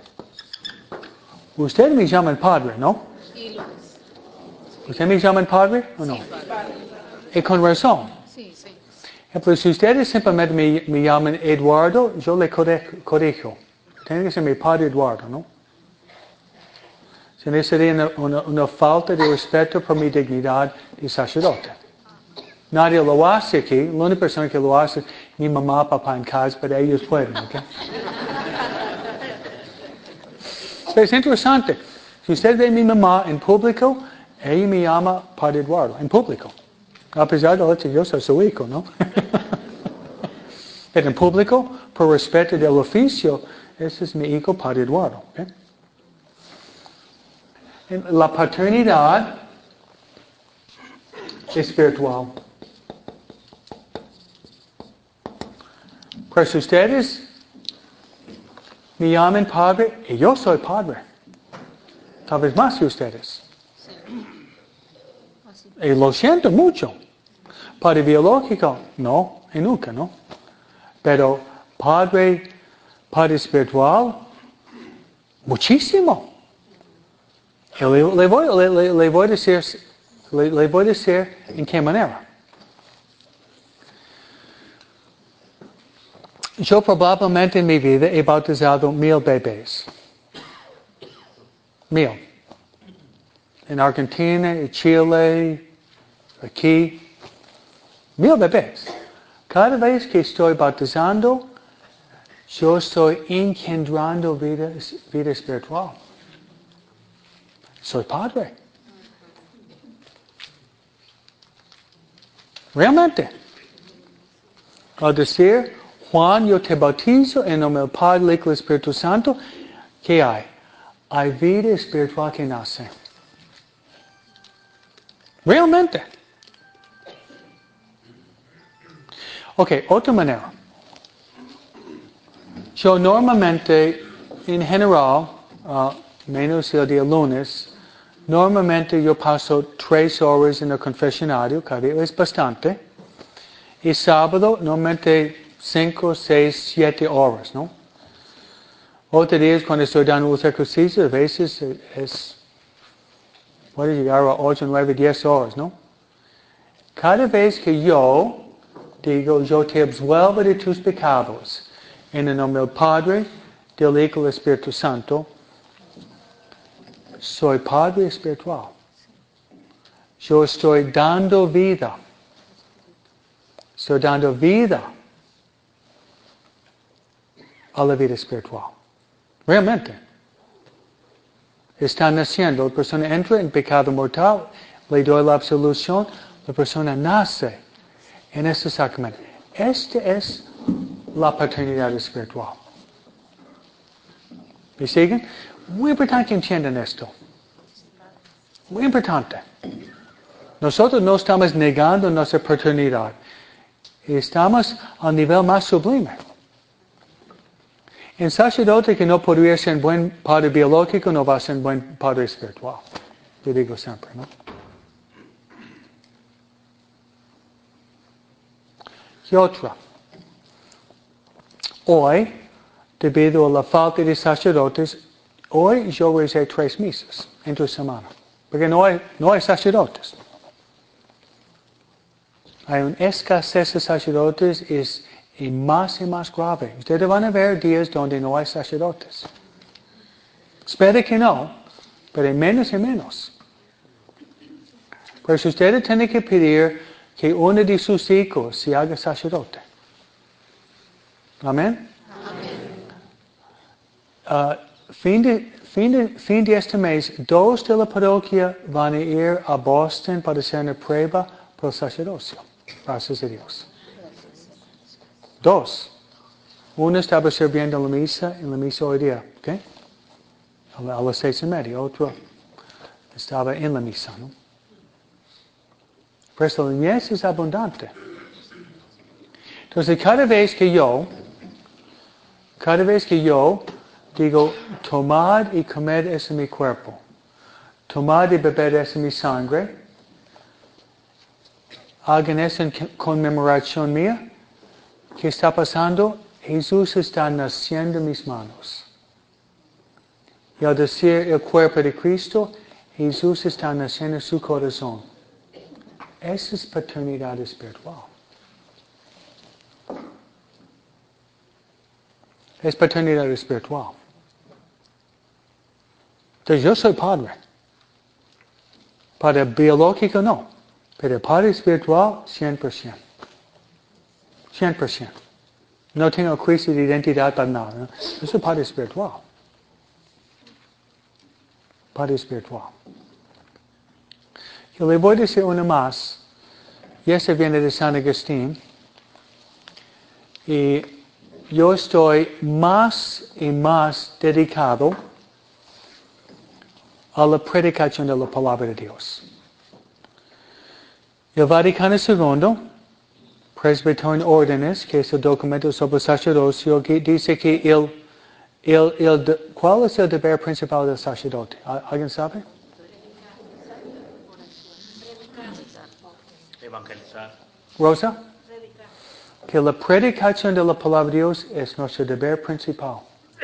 Usted me llama el padre, ¿no? Sí, lo es. ¿Usted me llama el padre o no? Sí, padre. Y con razón. Sí, sí. Pues si ustedes simplemente me, me llaman Eduardo, yo le corrijo. Tiene que ser mi padre Eduardo, ¿no? Si no sería una, una, una falta de respeto por mi dignidad de sacerdote. Nadie lo hace aquí. La única persona que lo hace es mi mamá, papá en casa, pero ellos pueden, ¿ok? Pero es interesante. Si usted ve a mi mamá en público, ella me llama Padre Eduardo, en público. A pesar de que yo soy su hijo, ¿no? Pero en público, por respeto del oficio, ese es mi hijo Padre Eduardo. ¿Okay? La paternidad espiritual. Pues ustedes me llaman Padre y yo soy Padre. Tal vez más que ustedes. Así. Y lo siento mucho. Padre biológico, no, y nunca, ¿no? Pero Padre, Padre espiritual, muchísimo. Y le, le, voy, le, le, le, voy a decir, le, le voy a decir en qué manera. Yo probablemente en mi vida he bautizado mil bebés. Mil. En Argentina, en Chile, aquí. Mil bebés. Cada vez que estoy bautizando, yo estoy engendrando vida, vida espiritual. Soy padre. Realmente. Al decir, Juan, yo te bautizo en nombre del Padre, del Hijo y del Espíritu Santo, ¿qué hay? Hay vida espiritual que nace. Realmente. Ok, otra manera. Yo normalmente, en general, uh, menos el día lunes, normalmente yo paso tres horas en el confesionario, cada día es bastante. Y sábado, normalmente cinco, seis, siete horas, ¿no? Otros días cuando estoy dando los ejercicios, a veces es, puede llegar a ocho, nueve, diez horas, ¿no? Cada vez que yo digo, yo te absuelvo de tus pecados, en el nombre del Padre, del Hijo y del Espíritu Santo, soy Padre espiritual. Yo estoy dando vida. Estoy dando vida a la vida espiritual. Realmente. Está naciendo. La persona entra en pecado mortal, le doy la absolución, la persona nace en este sacramento. Esta es la paternidad espiritual. ¿Me siguen? Muy importante que entiendan esto. Muy importante. Nosotros no estamos negando nuestra paternidad. Estamos al nivel más sublime. Un sacerdote que no podría ser un buen padre biológico no va a ser un buen padre espiritual. Yo digo siempre, ¿no? ¿Qué otra? Hoy, debido a la falta de sacerdotes, hoy yo recé tres misas entre semana. Porque no hay, no hay sacerdotes. Hay una escasez de sacerdotes es y más y más grave. Ustedes van a ver días donde no hay sacerdotes. Espero que no, pero menos y menos. Pues ustedes tienen que pedir que uno de sus hijos se haga sacerdote. Amén. Uh, fin, de, fin, de, fin de este mes, dos de la parroquia van a ir a Boston para hacer una prueba por el sacerdocio. Gracias a Dios. Dos. Uno estaba sirviendo en la misa, en la misa hoy día, ¿ok? A las seis y media. Otro estaba en la misa, ¿no? Por eso la niñez es abundante. Entonces, cada vez que yo, cada vez que yo digo, tomad y comed es mi cuerpo, tomad y bebed es mi sangre, hagan eso en conmemoración mía, ¿qué está pasando? Jesús está naciendo en mis manos. Y al decir el cuerpo de Cristo, Jesús está naciendo en su corazón. Esa es paternidad espiritual. Es paternidad espiritual. Entonces yo soy padre. Padre biológico no. Pero padre espiritual, cien por ciento. cien por ciento. No tengo crisis de identidad para nada. ¿no? Yo soy padre espiritual. Padre espiritual. Yo le voy a decir una más. Y esta viene de San Agustín. Y yo estoy más y más dedicado a la predicación de la palabra de Dios. El Vaticano segundo, Presbyterio en Órdenes, que es el documento sobre el sacerdocio, que dice que el, el, el, ¿cuál es el deber principal del sacerdote? ¿Alguien sabe? Evangelizar. Rosa? Que la predicación de la palabra de Dios es nuestro deber principal.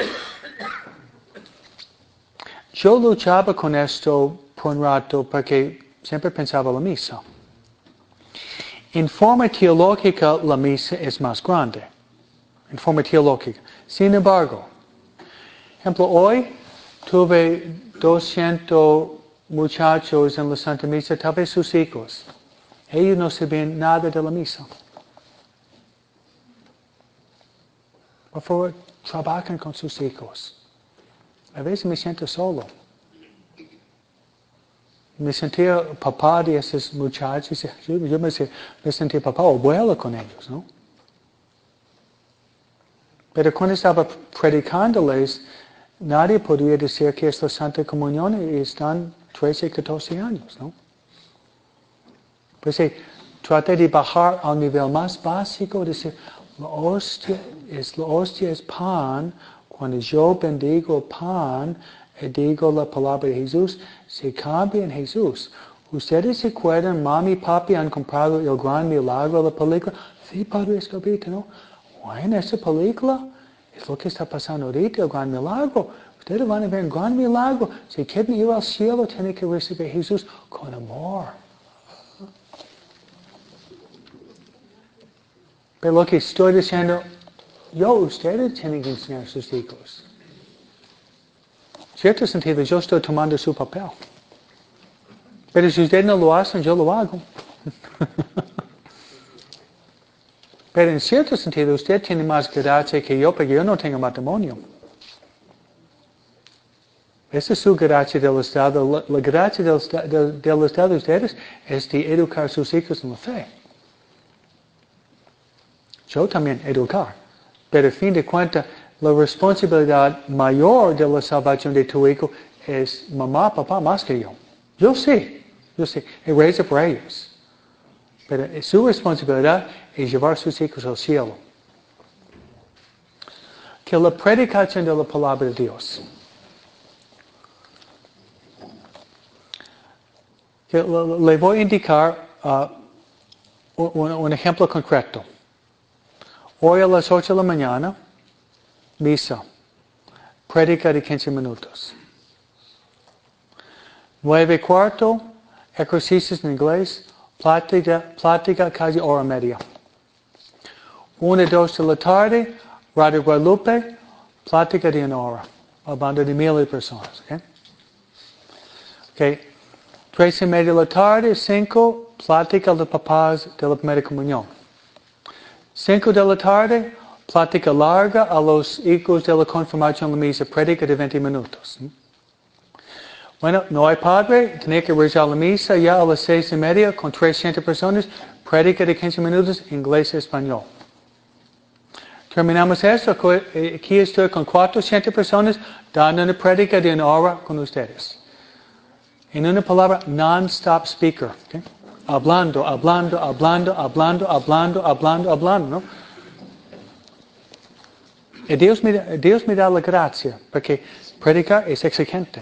Yo luchaba con esto por un rato porque siempre pensaba la misa. En forma teológica, la misa es más grande. En forma teológica. Sin embargo, ejemplo, hoy tuve doscientos muchachos en la Santa Misa, tal vez sus hijos. Ellos no sabían nada de la misa. Por favor, trabajen con sus hijos. A veces me siento solo. Me sentía papá de esos muchachos. Yo, yo me, me sentía papá o abuelo con ellos, ¿no? Pero cuando estaba predicándoles, nadie podía decir que es la Santa Comunión y están trece, catorce años, ¿no? Pues sí, traté de bajar al nivel más básico, decir, la hostia es, la hostia es pan. Cuando yo bendigo el pan y digo la palabra de Jesús, se cambia en Jesús. ¿Ustedes se acuerdan, mami y papi han comprado el gran milagro de la película? Sí, Padre Escobito, ¿no? Bueno, esa película es lo que está pasando ahorita, el gran milagro. Ustedes van a ver un gran milagro. Si quieren ir al cielo, tienen que recibir a Jesús con amor. Pero lo que estoy diciendo, yo, ustedes tienen que enseñar a sus hijos. En cierto sentido, yo estoy tomando su papel. Pero si ustedes no lo hacen, yo lo hago. Pero en cierto sentido, usted tiene más gracia que yo, porque yo no tengo matrimonio. Esa es su gracia del Estado. La, la gracia del, del, del Estado de ustedes es de educar a sus hijos en la fe. Yo también educar. Pero a fin de cuentas, la responsabilidad mayor de la salvación de tu hijo es mamá, papá, más que yo. Yo sé, yo sé, y reza por ellos. Pero su responsabilidad es llevar a sus hijos al cielo. Que la predicación de la palabra de Dios. Que le voy a indicar uh, un, un ejemplo concreto. Hoy a las ocho de la mañana, misa, prédica de quince minutos. Nueve y cuarto, ejercicios en inglés, plática, plática casi hora media. Una y dos de la tarde, Radio Guadalupe, plática de una hora, hablando de mil personas. ¿Okay? Okay. Tres y media de la tarde, cinco, plática de papás de la primera comunión. Cinco de la tarde, plática larga a los hijos de la confirmación en la misa, prédica de veinte minutos. Bueno, no hay padre, tenía que rezar la misa ya a las seis y media con trescientas personas, prédica de quince minutos, inglés y español. Terminamos esto, aquí estoy con cuatrocientas personas dando una prédica de una hora con ustedes. En una palabra, non-stop speaker. ¿Okay? Hablando, hablando, hablando, hablando, hablando, hablando, hablando. ¿No? Y Dios me, Dios me da la gracia, porque predicar es exigente.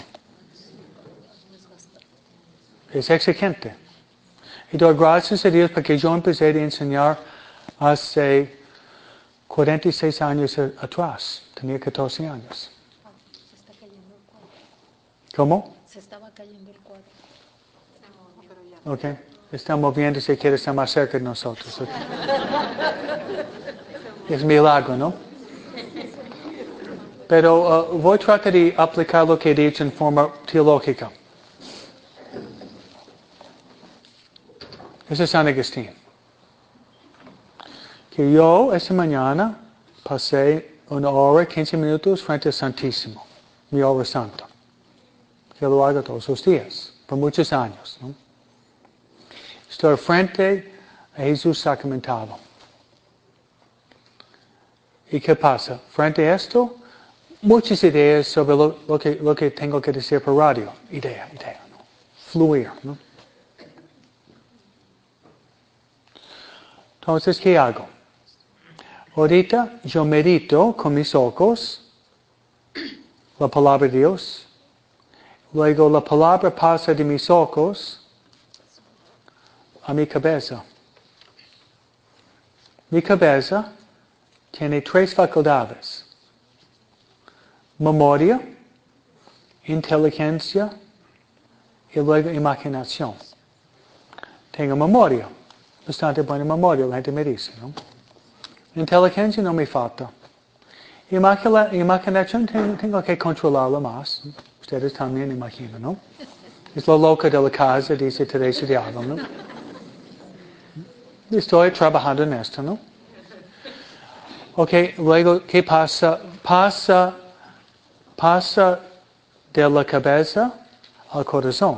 Es exigente. Y doy gracias a Dios porque yo empecé a enseñar hace cuarenta y seis años atrás. Tenía catorce años. Se está cayendo el cuadro. ¿Cómo? Se estaba cayendo el cuadro. Ok. Está moviéndose y quiere estar más cerca de nosotros. Okay. Es milagro, ¿no? Pero uh, voy a tratar de aplicar lo que he dicho en forma teológica. Ese es San Agustín. Que yo esta mañana pasé una hora, quince minutos frente al Santísimo, mi hora santa. Que lo hago todos los días, por muchos años. ¿No? Estoy frente a Jesús sacramentado. ¿Y qué pasa? Frente a esto, muchas ideas sobre lo, lo, que, lo que tengo que decir por radio. Idea, idea, ¿no? Fluir, ¿no? Entonces, ¿qué hago? Ahorita yo medito con mis ojos la palabra de Dios. Luego la palabra pasa de mis ojos a mi cabeza. Mi cabeza tiene tres facultades. Memoria, inteligencia y luego imaginación. Tengo memoria. Bastante buena memoria, la gente me dice, ¿no? Inteligencia no me falta. Imagina, imaginación tengo, tengo que controlarla más. Ustedes también imaginan, ¿no? Es lo loca de la casa, dice Teresa de Ávila, ¿no? Estoy trabajando en esto, ¿no? Ok, luego, ¿qué pasa? Pasa, pasa de la cabeza al corazón.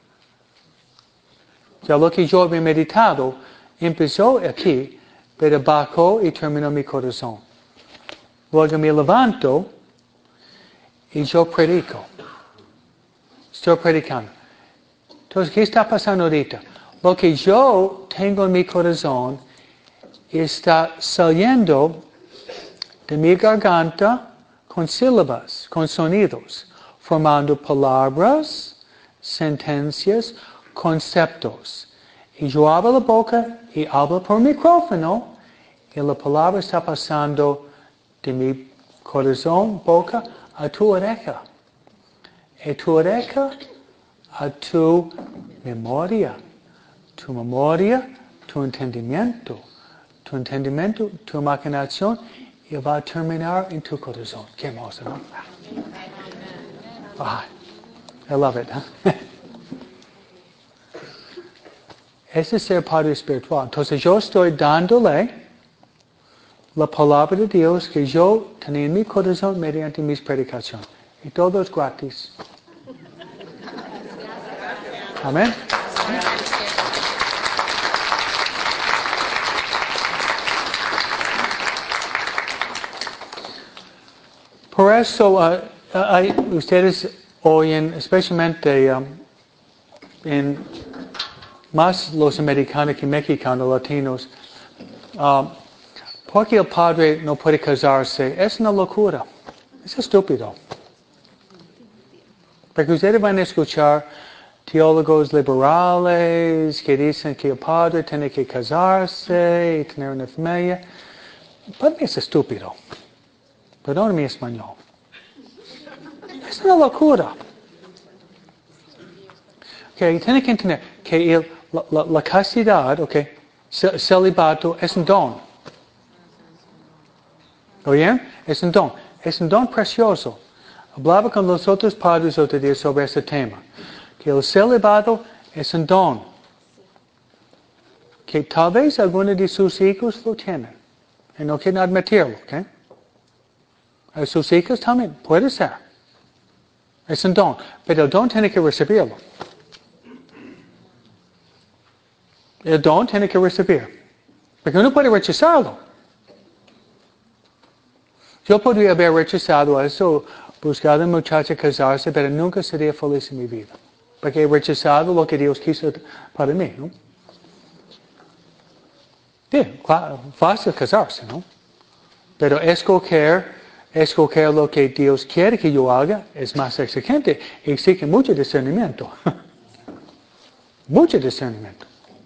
Ya lo que yo había meditado empezó aquí, pero bajó y terminó mi corazón. Luego me levanto y yo predico. Estoy predicando. Entonces, ¿qué está pasando ahorita? Lo que yo tengo en mi corazón está saliendo de mi garganta con sílabas, con sonidos, formando palabras, sentencias, conceptos. Y yo abro la boca y hablo por micrófono y la palabra está pasando de mi corazón, boca, a tu oreja. Y tu oreja a tu memoria. Tu memoria, tu entendimiento. Tu entendimiento, tu imaginación y va a terminar en tu corazón. Qué hermoso, ¿no? Ah, I love it. Huh? Ese es ser padre espiritual. Entonces yo estoy dándole la palabra de Dios que yo tenía en mi corazón mediante mis predicaciones. Y todo es gratis. Amén. Por eso uh, hay, ustedes oyen, especialmente um, en más los americanos que mexicanos, latinos, um, porque el padre no puede casarse, es una locura, es estúpido. Porque ustedes van a escuchar teólogos liberales que dicen que el padre tiene que casarse y tener una familia. Para mí es estúpido. Perdón mi español. Es una locura. Okay, tiene que entender que el, la, la, la castidad, okay, celibato es un don. ¿Oyen? Es un don. Es un don precioso. Hablaba con los otros padres otro día sobre este tema. Que el celibato Es un don. Que tal vez algunos de sus hijos lo tienen. Y no quieren admitirlo, ¿ok? A sus hijos también, puede ser. Es un don. Pero el don tiene que recibirlo. El don tiene que recibir. Porque uno puede rechazarlo. Yo podría haber rechazado eso, buscado a una muchacha casarse, pero nunca sería feliz en mi vida. Porque he rechazado lo que Dios quiso para mí, ¿no? Sí, claro, fácil casarse, ¿no? Pero escoger, escoger lo que Dios quiere que yo haga es más exigente. Exige mucho discernimiento. Mucho discernimiento.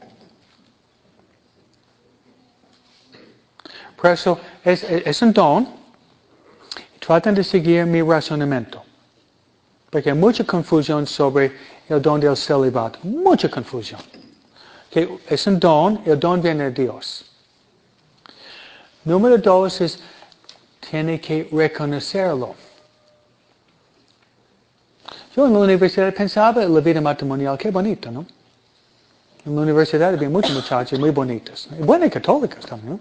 Por eso es, es, es un don. Tratan de seguir mi razonamiento. Porque hay mucha confusión sobre el don del celibato. Mucha confusión. Que es un don, el don viene de Dios. Número dos es, tiene que reconocerlo. Yo en la universidad pensaba en la vida matrimonial, qué bonito, ¿no? En la universidad había muchas muchachas muy bonitas. Y buenas católicas también, ¿no?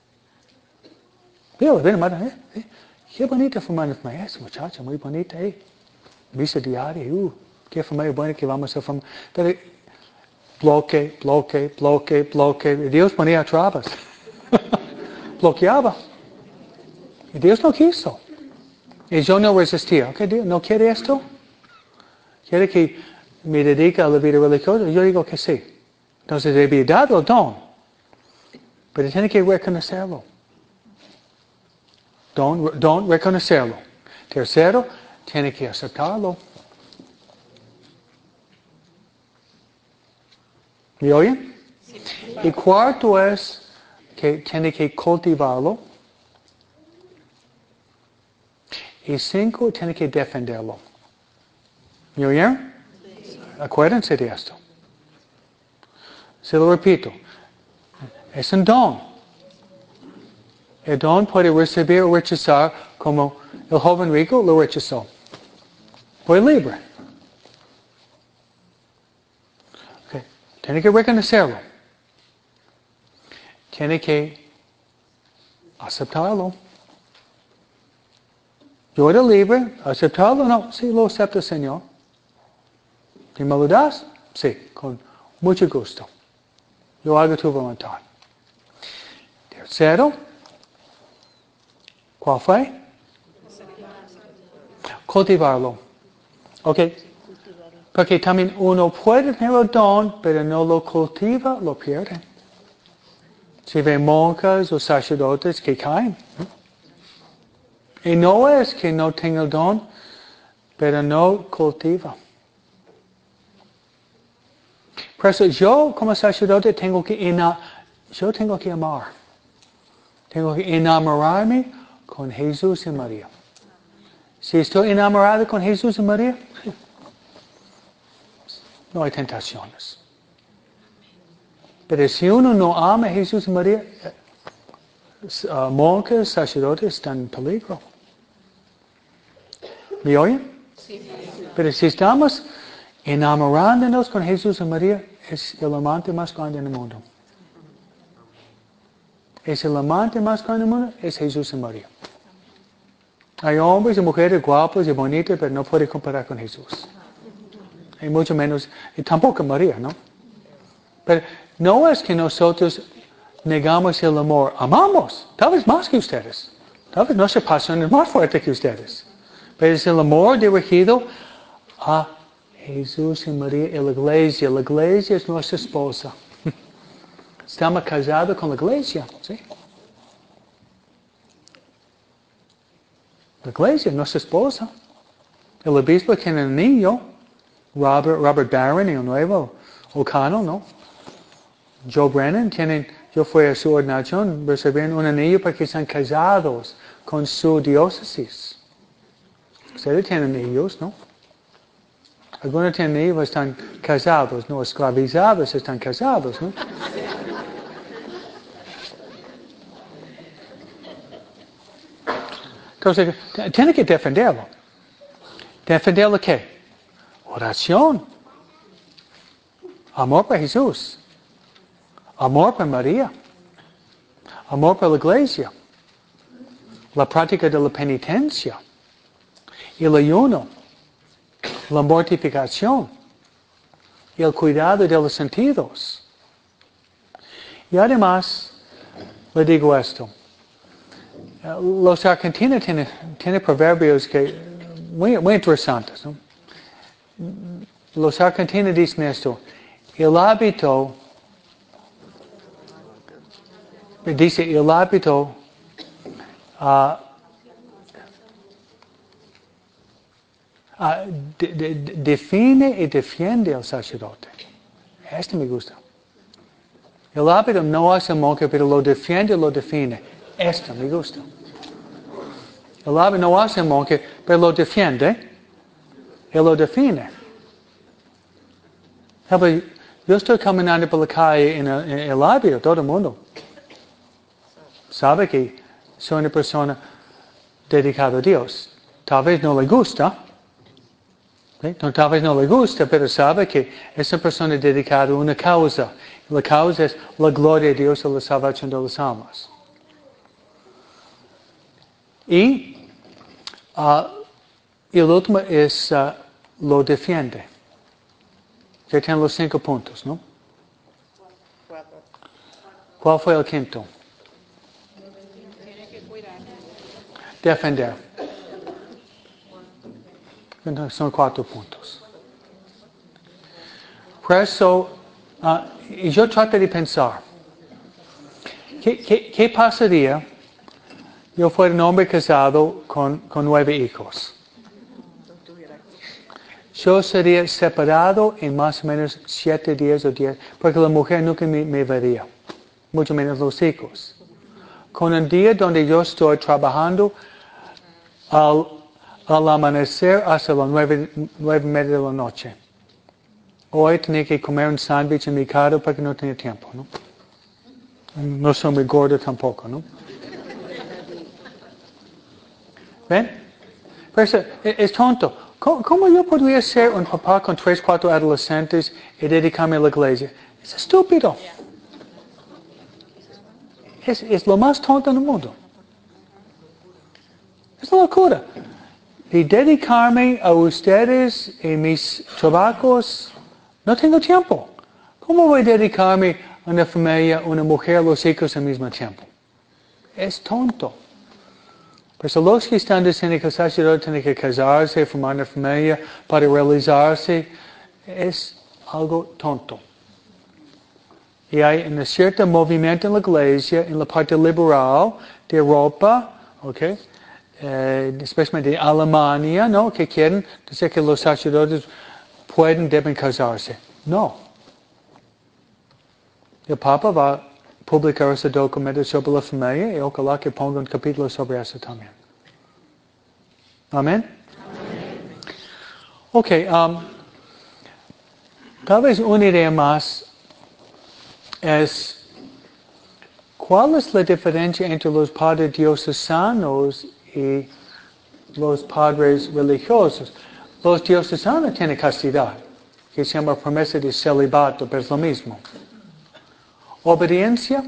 Yo, la vida matrimonial, ¿eh? Qué bonita formar una esa muchacha, muy bonita, ¿eh? Visa diaria, uh, qué familia buena que vamos a formar. Pero bloque, bloque, bloque, bloque. Dios ponía trabas. Bloqueaba. Y Dios no quiso. Y yo no resistía. ¿Ok, Dios no quiere esto? ¿Quiere que me dedique a la vida religiosa? Yo digo que sí. Entonces debí dar el don. Pero tiene que reconocerlo. Don, don reconocerlo. Tercero, tiene que aceptarlo. ¿Me oyen? Sí. Y cuarto es que tiene que cultivarlo. Y cinco, tiene que defenderlo. ¿Me oyen? Sí. Acuérdense de esto. Se lo repito. Es un don. El don puede recibir o rechazar como el joven rico lo rechazó. Fue libre. Okay. Tiene que reconocerlo. Tiene que aceptarlo. Yo era libre, aceptarlo, no, sí lo acepto, Señor. ¿Y me lo das? Sí, con mucho gusto. Yo hago tu voluntad. Tercero, ¿cuál fue? Cultivarlo. Ok. Porque también uno puede tener el don, pero no lo cultiva, lo pierde. Si ve monjas o sacerdotes que caen. Y no es que no tenga el don, pero no cultiva. Por eso yo como sacerdote tengo que, ena- yo tengo que amar. Tengo que enamorarme con Jesús y María. Si estoy enamorado con Jesús y María, no hay tentaciones. Pero si uno no ama a Jesús y María, uh, monjes, sacerdotes están en peligro. ¿Me oyen? Sí. Pero si estamos enamorándonos con Jesús y María, es el amante más grande en el mundo. Es el amante más grande en el mundo, es Jesús y María. Hay hombres y mujeres guapos y bonitos, pero no puede comparar con Jesús. Y mucho menos, y tampoco María, ¿no? Pero no es que nosotros negamos el amor. Amamos, tal vez más que ustedes. Tal vez nuestra pasión es más fuerte que ustedes. Pero es el amor dirigido a Jesús y María y la iglesia. La iglesia es nuestra esposa. Estamos casados con la iglesia, ¿sí? La iglesia es nuestra esposa. El obispo tiene un niño, Robert, Robert Barron y el nuevo O'Connell, ¿no? Joe Brennan, tienen, yo fui a su ordenación, recibieron un anillo porque están casados con su diócesis. Ustedes tienen niños, ¿no? Algunos tienen niños, están casados, no esclavizados, están casados, ¿no? Entonces, tiene que defenderlo. ¿Defenderlo qué? Oración. Amor por Jesús. Amor por María. Amor por la iglesia. La práctica de la penitencia. El ayuno. La mortificación. El cuidado de los sentidos. Y además, le digo esto. Los argentinos tienen, tienen proverbios que muy, muy interesantes, ¿no? Los argentinos dicen esto. El hábito, dice el hábito, uh, uh, de, de, de, define y defiende al sacerdote. Este me gusta. El hábito no hace monje, pero lo defiende y lo define. Esto me gusta. El hábito no hace monje, pero lo defiende y lo define. Yo estoy caminando por la calle en el, en el hábito, todo el mundo sabe que soy una persona dedicada a Dios. Tal vez no le gusta, ¿sí? Tal vez no le gusta, pero sabe que es una persona dedicada a una causa. La causa es la gloria de Dios y la salvación de las almas. Y uh, el último es uh, lo defiende. Ya tienen los cinco puntos, ¿no? ¿Cuál fue el quinto? Defender. Entonces son cuatro puntos. Por eso, uh, yo trato de pensar, ¿qué, qué, qué pasaría yo fuera un hombre casado con, con nueve hijos? Yo sería separado en más o menos siete días o diez, porque la mujer nunca me, me vería, mucho menos los hijos. Con un día donde yo estoy trabajando al, al amanecer hasta las nueve, nueve y media de la noche. Hoy tenía que comer un sándwich en mi casa porque no tenía tiempo, ¿no? No soy muy gordo tampoco, ¿no? ¿Ven? Pero es, es tonto. ¿Cómo, ¿Cómo yo podría ser un papá con tres, cuatro adolescentes y dedicarme a la iglesia? Es estúpido. Es, es lo más tonto en el mundo. Es una locura. Y dedicarme a ustedes y mis trabajos, no tengo tiempo. ¿Cómo voy a dedicarme a una familia, a una mujer, a los hijos al mismo tiempo? Es tonto. Pero los que están diciendo que el sacerdote tiene que casarse, formar una familia para realizarse, es algo tonto. Y hay un cierto movimiento en la iglesia, en la parte liberal de Europa, ¿ok? Eh, especialmente de Alemania, ¿no? Que quieren decir que los sacerdotes pueden, deben casarse. No. El Papa va a publicar ese documento sobre la familia y ojalá que ponga un capítulo sobre eso también. Amén. Amén. Ok, um, tal vez una idea más es ¿cuál es la diferencia entre los padres diocesanos y los padres religiosos? Los diocesanos tienen castidad, que se llama promesa de celibato, pero es lo mismo. ¿Obediencia?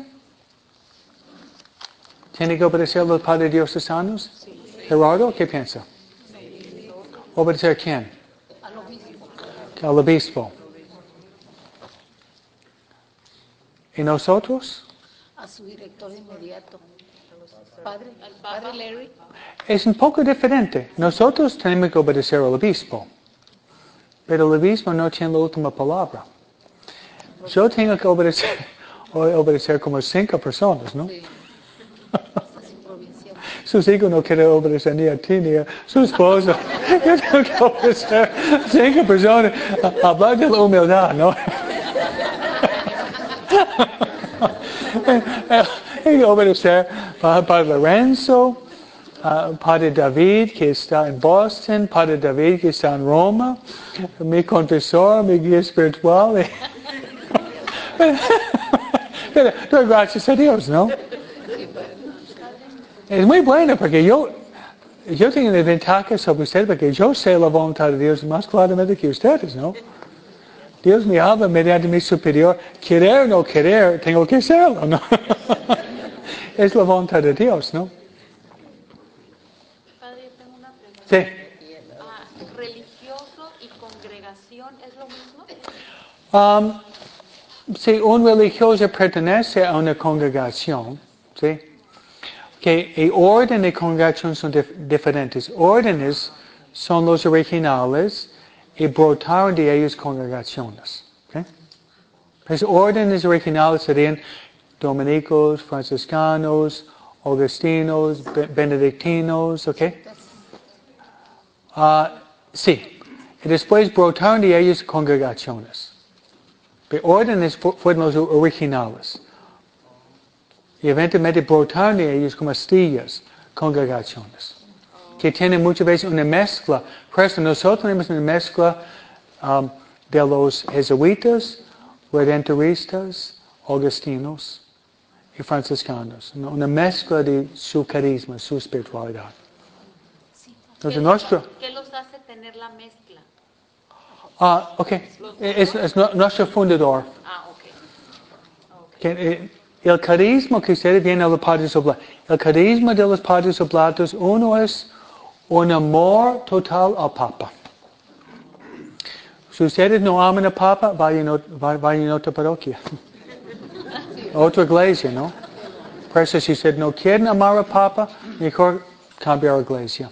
¿Tiene que obedecer a los padres diocesanos? Sí. Gerardo, ¿qué piensa? Sí. ¿Obedecer a quién? Al obispo. Al obispo. ¿Y nosotros? A su director inmediato. Padre, al padre Larry. Es un poco diferente. Nosotros tenemos que obedecer al obispo. Pero el obispo no tiene la última palabra. Yo tengo que obedecer, obedecer como cinco personas, ¿no? Sí. Sus hijos no quieren obedecer ni a ti ni a su esposo. Yo tengo que obedecer a cinco personas. Hablar de la humildad, ¿no? Hay que obedecer a Padre Lorenzo, a Padre David, que está en Boston, Padre David, que está en Roma, mi confesor, mi guía espiritual. Pero, pero gracias a Dios, ¿no? Es muy bueno porque yo, yo tengo una ventaja sobre ustedes porque yo sé la voluntad de Dios más claramente que ustedes, ¿no? Dios me habla mediante mi superior. Querer o no querer, tengo que hacerlo, ¿no? Es la voluntad de Dios, ¿no? Padre, tengo una pregunta. Sí. Ah, ¿religioso y congregación es lo mismo? Um, si un religioso pertenece a una congregación, ¿sí? Que el orden y congregación son dif- diferentes. Órdenes son los originales y brotaron de ellos congregaciones. ¿Okay? Los órdenes originales serían dominicos, franciscanos, agustinos, be- benedictinos, ¿ok? Uh, sí. Y después brotaron de ellos congregaciones. Pero órdenes fu- fueron los originales. Y eventualmente brotaron de ellos como astillas, congregaciones. Que tienen muchas veces una mezcla. Por eso nosotros tenemos una mezcla um, de los jesuitas, redentoristas, agustinos y franciscanos. Una una mezcla de su carisma, su espiritualidad. Entonces, ¿Qué, nuestro, ¿Qué los hace tener la mezcla? ah, ok, es, es nu- nuestro fundador. Ah, ok. Ok. Que, eh, el carisma que ustedes vienen a los padres oblatos. El carisma de los padres oblatos, uno es un amor total al Papa. Si ustedes no aman al Papa, vayan, a- va- vayan a otra parroquia. A otra iglesia, ¿no? Por eso si ustedes no quieren amar al Papa, mejor cambiar la iglesia.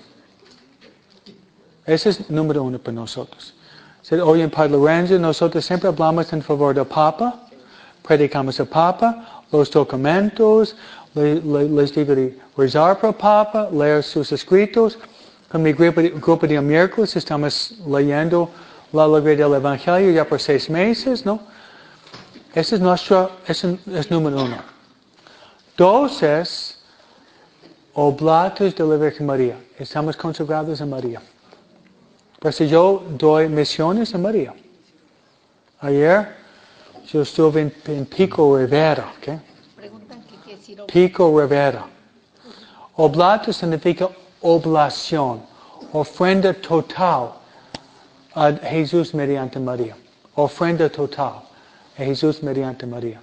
Ese es número uno para nosotros. Si oyen Padre Lorenzo, nosotros siempre hablamos en favor del Papa, predicamos al Papa, los documentos, le- le- les digo de rezar por el Papa, leer sus escritos. Con mi grupo de, grupo de miércoles estamos leyendo la alegría del Evangelio ya por seis meses, ¿no? Ese es nuestro, ese es número uno. Dos es oblatos de la Virgen María. Estamos consagrados a María. Por eso yo doy misiones a María. Ayer yo estuve en, en Pico Rivera, ¿ok? Preguntan qué quiere decir Pico Rivera. Oblato significa oblación, ofrenda total a Jesús mediante María. Ofrenda total a Jesús mediante María.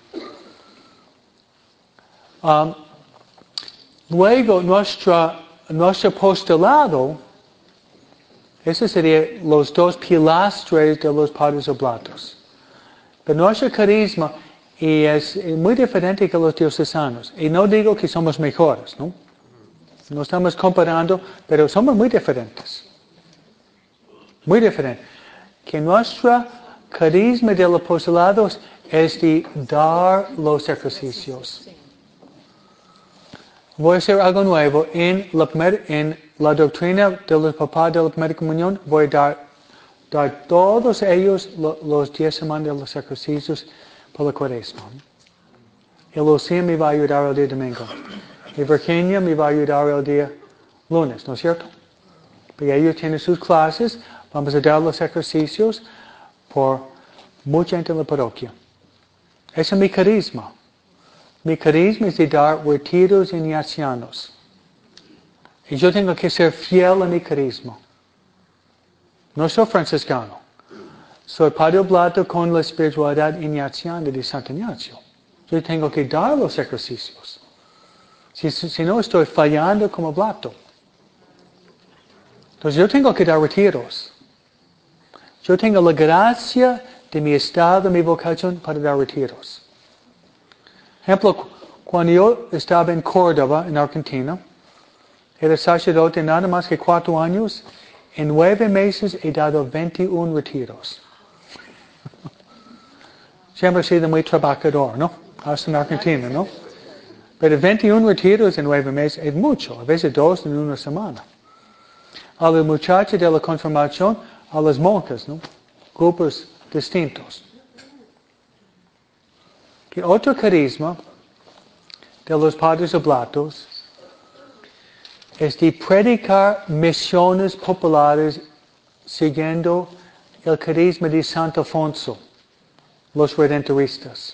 Um, luego, nuestra, nuestro postulado, esos serían los dos pilastres de los padres oblatos. Pero nuestro carisma y es muy diferente que los diocesanos. Y no digo que somos mejores, ¿no? No estamos comparando, pero somos muy diferentes. Muy diferentes. Que nuestro carisma del apostolado es de dar los ejercicios. Voy a hacer algo nuevo. En la, primer, en la doctrina de los papás de la primera comunión, voy a dar, dar todos ellos lo, los diez semanas de los ejercicios por la cuaresma. Y Lucía me va a ayudar el día domingo. Y Virginia me va a ayudar el día lunes, ¿no es cierto? Porque ellos tienen sus clases, vamos a dar los ejercicios por mucha gente en la parroquia. Ese es mi carisma. Mi carisma es de dar retiros ignacianos. Y yo tengo que ser fiel a mi carisma. No soy franciscano. Soy padre oblato con la espiritualidad ignaciana de Santo Ignacio. Yo tengo que dar los ejercicios. Si, si no, estoy fallando como oblato. Entonces yo tengo que dar retiros. Yo tengo la gracia de mi estado, mi vocación para dar retiros. Ejemplo, cuando yo estaba en Córdoba, en Argentina, era sacerdote nada más que cuatro años, en nueve meses he dado veintiún retiros. Siempre he sido muy trabajador, ¿no? Hasta en Argentina, ¿no? Pero veintiún retiros en nueve meses es mucho, a veces dos en una semana. A los muchachos de la confirmación, a las monjas, ¿no? Grupos distintos. Que otro carisma de los padres oblatos es de predicar misiones populares siguiendo el carisma de Santo Alfonso, los redentoristas.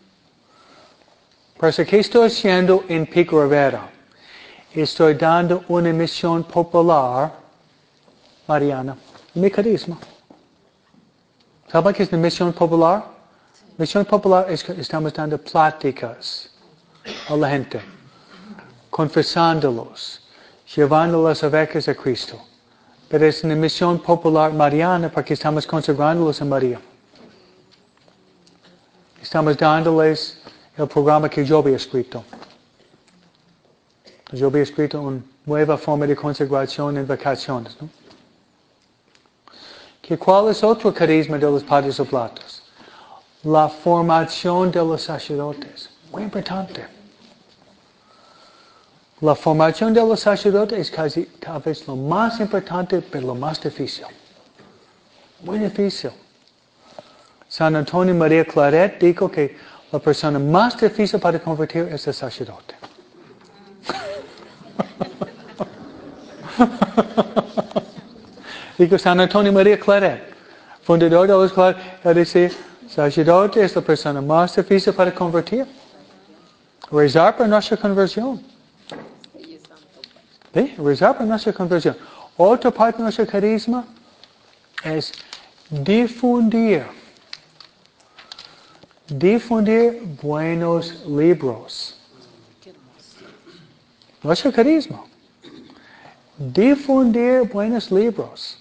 Por eso, ¿qué estoy haciendo en Pico Rivera? Estoy dando una misión popular mariana, mi carisma. ¿Saben qué es la misión popular? Misión popular es que estamos dando pláticas a la gente, confesándolos, llevando las ovejas a Cristo. Pero es una misión popular mariana porque estamos consagrándolos a María. Estamos dándoles el programa que yo había escrito. Yo había escrito una nueva forma de consagración en vacaciones, ¿no? ¿Que ¿Cuál es otro carisma de los padres oblatos? La formación de los sacerdotes. Muy importante. La formación de los sacerdotes es casi tal vez lo más importante, pero lo más difícil. Muy difícil. San Antonio María Claret dijo que la persona más difícil para convertir es el sacerdote. Dijo San Antonio María Claret, fundador de los Claret, él decía, sacerdote es la persona más difícil para convertir. Rezar por nuestra conversión. ¿Sí? Rezar por nuestra conversión. Otra parte de nuestro carisma es difundir. Difundir buenos libros. Nuestro carisma. Difundir buenos libros.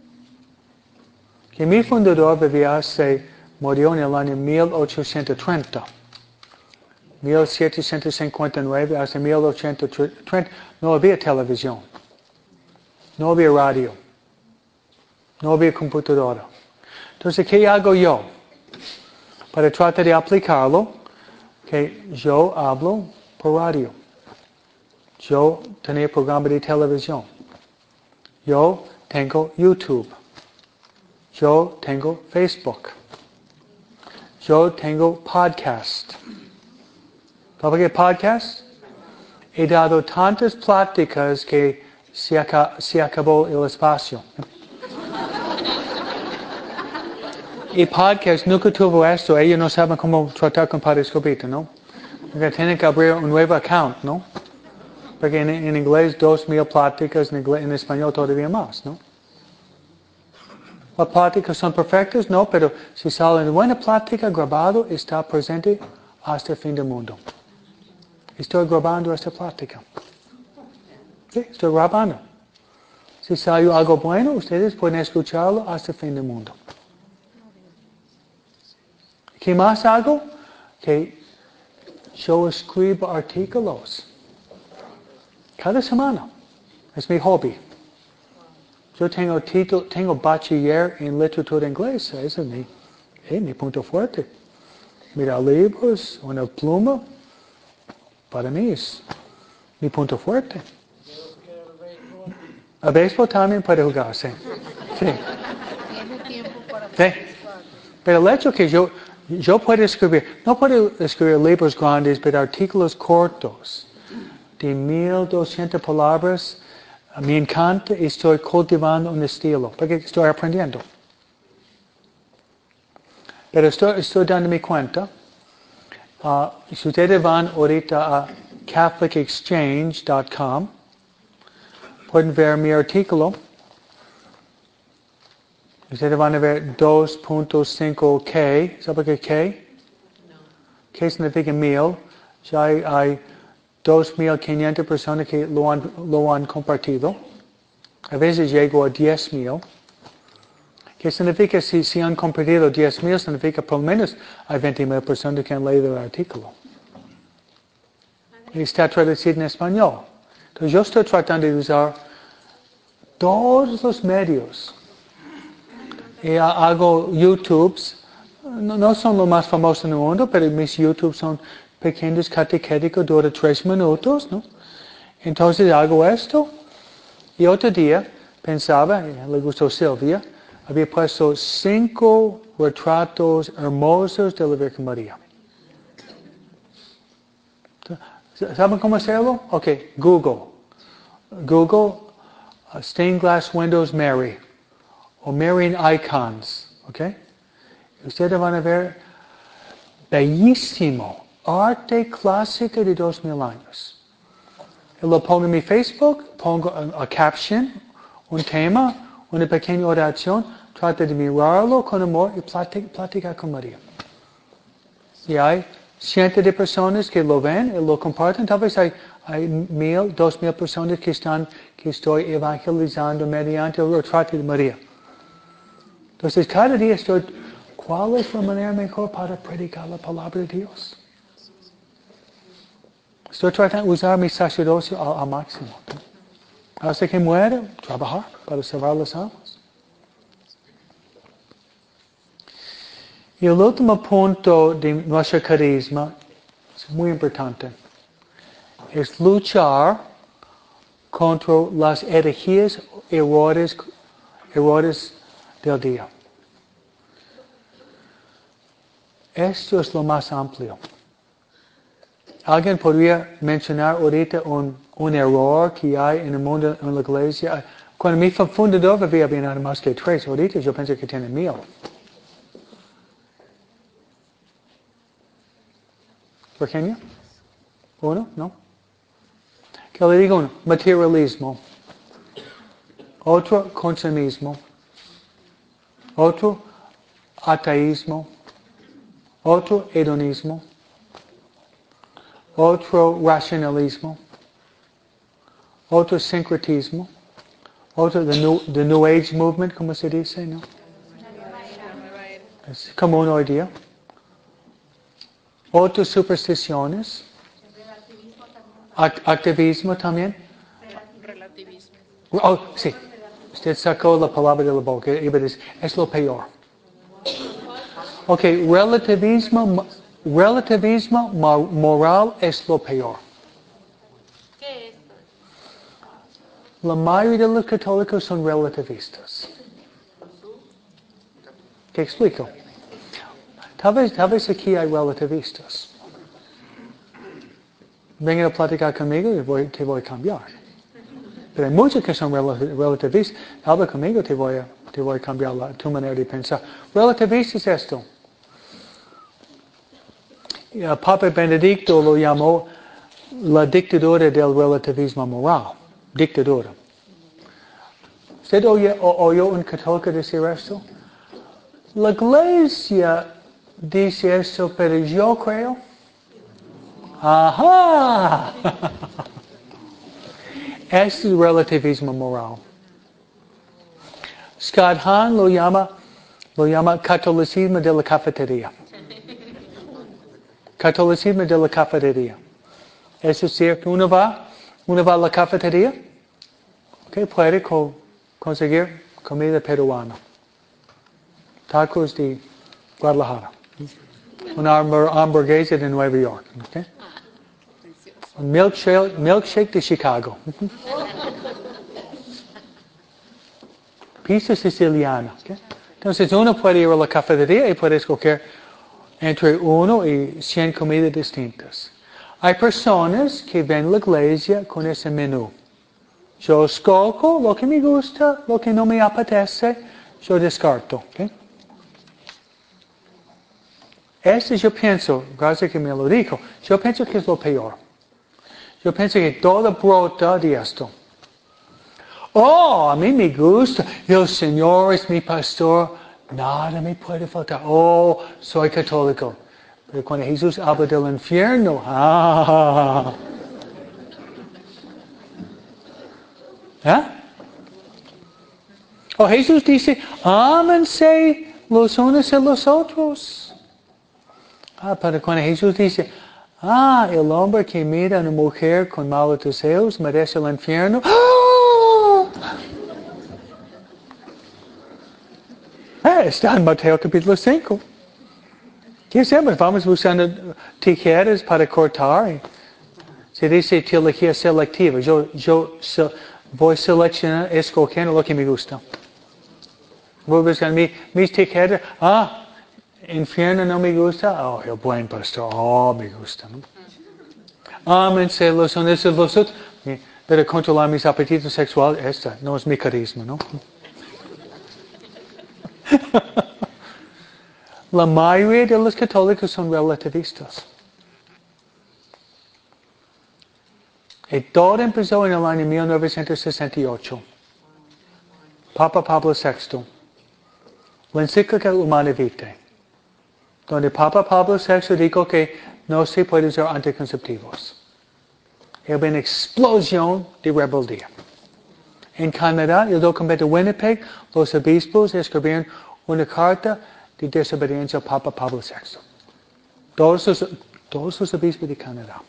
Que mi fundador vivía hace, murió en el año mil ochocientos treinta. mil setecientos cincuenta y nueve hasta mil ochocientos treinta no había televisión. No había radio. No había computadora. Entonces, ¿qué hago yo? Para tratar de aplicarlo, que yo hablo por radio. Yo tenía programa de televisión. Yo tengo YouTube. Yo tengo Facebook. Yo tengo podcast. ¿Sabe qué podcast? He dado tantas pláticas que se, aca- se acabó el espacio. Y podcast nunca tuvo esto. Ellos no saben cómo tratar con Padre Escobito, ¿no? Porque tienen que abrir un nuevo account, ¿no? Porque en, en inglés dos mil pláticas, en, inglés, en español todavía más, ¿no? ¿Las pláticas son perfectas? No, pero si sale una buena plática grabado, está presente hasta el fin del mundo. Estoy grabando esta plática. Sí, estoy grabando. Si salió algo bueno, ustedes pueden escucharlo hasta el fin del mundo. ¿Qué más hago? Que yo escribo artículos. Cada semana. Es mi hobby. Yo tengo título, tengo bachiller en literatura inglesa. Ese es mi, eh, mi punto fuerte. Mira libros, una pluma. Para mí es mi punto fuerte. A béisbol también puede jugar, sí. Sí. Tiene tiempo para Sí. Pero el hecho que yo, yo puedo escribir, no puedo escribir libros grandes, pero artículos cortos de mil doscientas palabras, me encanta y estoy cultivando un estilo, porque estoy aprendiendo. Pero estoy, estoy dándome cuenta, uh, si ustedes van ahorita a catholic exchange punto com, pueden ver mi artículo. Ustedes van a ver dos punto cinco K. ¿Sabe qué K? No. K significa mil. Ya hay, hay dos mil quinientas personas que lo han, lo han compartido. A veces llego a diez mil. ¿Qué significa si, si han compartido diez mil? Significa por lo menos hay veinte mil personas que han leído el artículo. Y está traducido en español. Entonces yo estoy tratando de usar todos los medios. Y hago YouTubes, no, no son los más famosos en el mundo, pero mis YouTubes son pequeños catequéticos, dura tres minutos, ¿no? Entonces hago esto, y otro día pensaba, le gustó Silvia, había puesto cinco retratos hermosos de la Virgen María. ¿Saben cómo hacerlo? Ok, Google. Google, uh, Stained Glass Windows Mary, o Marian Icons. ¿Ok? Ustedes van a ver bellísimo arte clásico de dos mil años. Y lo pongo en mi Facebook, pongo a, a caption, un tema, una pequeña oración, trata de mirarlo con amor y platicar con María. Y hay cientos de personas que lo ven y lo comparten. Tal vez hay, hay mil, dos mil personas que están, que estoy evangelizando mediante el retrato de María. Entonces, cada día estoy, ¿cuál es la manera mejor para predicar la palabra de Dios? Estoy tratando de usar mi sacerdocio al, al máximo. Hasta que muera, trabajar para salvar las almas. Y el último punto de nuestro carisma, es muy importante, es luchar contra las herejías, errores, errores del día. Esto es lo más amplio. ¿Alguien podría mencionar ahorita un, un error que hay en el mundo, en la iglesia? Cuando mi fundador había bien nada más que tres, ahorita yo pienso que tiene mil. Virginia? ¿Uno? ¿No? ¿Qué le digo uno? Materialismo. Otro, consumismo. Otro, ateísmo. Otro, hedonismo. Otro, racionalismo. Otro, sincretismo. Otro, the new, the new Age movement, como se dice, ¿no? Es común hoy día. Otras supersticiones. Act- activismo también. Relativismo. Oh, sí. Usted sacó la palabra de la boca. Iba a decir, es lo peor. Ok, relativismo, relativismo moral es lo peor. ¿Qué es? La mayoría de los católicos son relativistas. ¿Qué explico? Tal vez, tal vez aquí hay relativistas. Vengan a platicar conmigo y voy, te voy a cambiar. Pero hay muchos que son relativistas. Habla conmigo, te voy a, te voy a cambiar la, tu manera de pensar. Relativista es esto. El Papa Benedicto lo llamó la dictadura del relativismo moral. Dictadura. ¿Usted oye, o, oyó un católico decir esto? La iglesia dice esto, pero yo creo. Ajá. Es el relativismo moral. Scott Hahn lo llama, lo llama catolicismo de la cafetería. Catolicismo de la cafetería. Es decir, que uno va, uno va a la cafetería, que puede co- conseguir comida peruana. Tacos de Guadalajara. Una hamburguesa de Nueva York. Okay? Un milkshake, milkshake de Chicago. Pizza siciliana. Okay? Entonces uno puede ir a la cafetería y puede escoger entre uno y cien comidas distintas. Hay personas que ven a la iglesia con ese menú. Yo escojo lo que me gusta, lo que no me apetece, yo descarto. Okay? Este yo pienso, gracias que me lo dijo, yo pienso que es lo peor. Yo pienso que todo brota de esto. Oh, a mí me gusta, el Señor es mi pastor, nada me puede faltar. Oh, soy católico. Pero cuando Jesús habla del infierno, ah, ¿eh? Oh, Jesús dice, ámense los unos a los otros. Ah, pero cuando Jesús dice, ah, el hombre que mira a una mujer con malos deseos merece el infierno. ¡Ah! Ah, está en Mateo capítulo cinco. ¿Qué hacemos? Vamos buscando tijeras para cortar. Se dice teología selectiva. Yo, yo se, voy seleccionando, escogiendo lo que me gusta. Voy buscando mi, mis tijeras. Ah, infierno no me gusta. Oh, el buen pastor. Oh, me gusta. ¿No? Ámense los unos a los otros. Pero controlar mis apetitos sexuales, esta no es mi carisma, ¿no? La mayoría de los católicos son relativistas. Y todo empezó en el año mil novecientos sesenta y ocho. Papa Pablo sexto La encíclica Humanae Vitae, donde Papa Pablo sexto dijo que no se puede usar anticonceptivos. Hubo una explosión de rebeldía. En Canadá, el documento Winnipeg, los obispos escribieron una carta de desobediencia al Papa Pablo sexto. Todos los, todos los obispos de Canadá.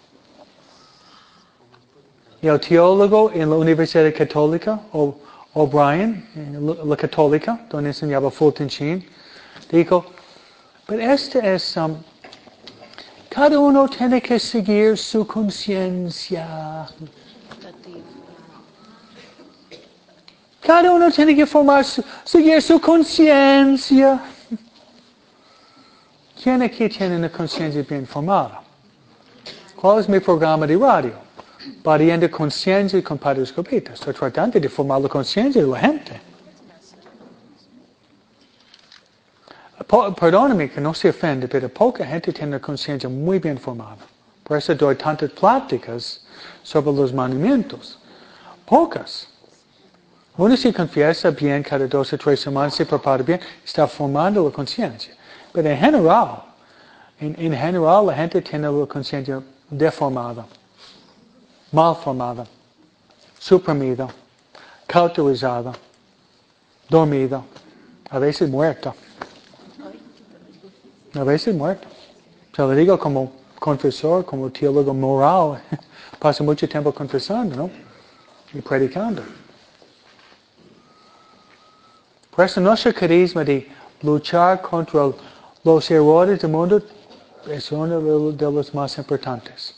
Y el teólogo en la Universidad Católica, O'Brien, la Católica, donde enseñaba Fulton Sheen, dijo, pero este es, um, cada uno tiene que seguir su conciencia. Cada uno tiene que formar su, seguir su conciencia. ¿Quién aquí tiene una conciencia bien formada? ¿Cuál es mi programa de radio? Variando conciencia con Padre Escobita. Estoy tratando de formar la conciencia de la gente. Po, perdóname que no se ofende, pero poca gente tiene una conciencia muy bien formada. Por eso doy tantas pláticas sobre los mandamientos. Pocas. Uno se confiesa bien cada dos o tres semanas, se prepara bien, está formando la conciencia. Pero en general, en, en general la gente tiene la conciencia deformada, mal formada, suprimida, cauterizada, dormida, a veces muerta. A veces muerta. Se lo digo como confesor, como teólogo moral, paso mucho tiempo confesando, ¿no? Y predicando. Por eso nuestro carisma de luchar contra los errores del mundo es uno de los más importantes.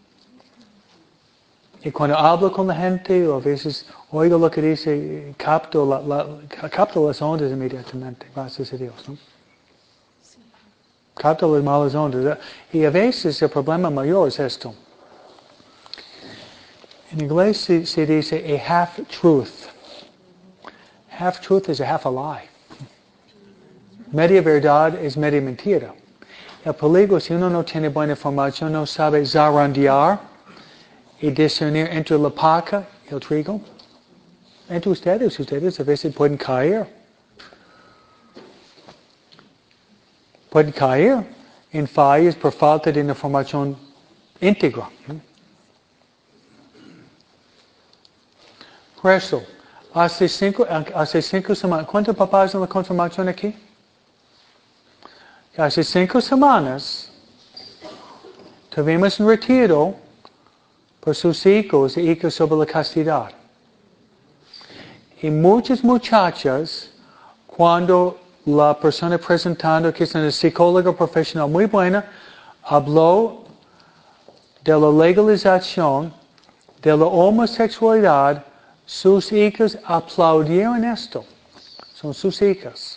Y cuando hablo con la gente, o a veces oigo lo que dice, capto, la, la, capto las ondas inmediatamente, gracias a Dios, ¿no? Capto las malas ondas. Y a veces el problema mayor es esto. En inglés se, se dice a half-truth. Half-truth is a half a lie. Media verdad es media mentira. El peligro, si uno no tiene buena información, no sabe zarandear y discernir entre la paca y el trigo. Entre ustedes, ustedes a veces pueden caer. Pueden caer en fallas por falta de una formación íntegra. Por eso, hace cinco, hace cinco semanas, ¿cuántos papás en la confirmación aquí? Hace cinco semanas tuvimos un retiro por sus hijos e hijas sobre la castidad. Y muchas muchachas, cuando la persona presentando, que es una psicóloga profesional muy buena, habló de la legalización de la homosexualidad, sus hijas aplaudieron esto. Son sus hijas.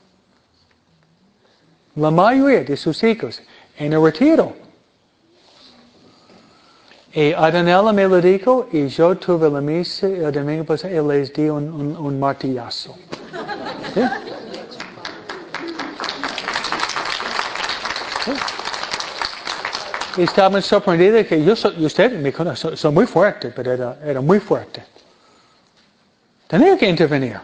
La mayoría de sus hijos en el retiro. Y Adonella me lo dijo y yo tuve la misa el domingo pasado y les di un, un, un martillazo. ¿Sí? ¿Sí? Y estaban sorprendidos que yo soy, y ustedes me conocen, soy, soy muy fuerte, pero era, era muy fuerte. Tenía que intervenir.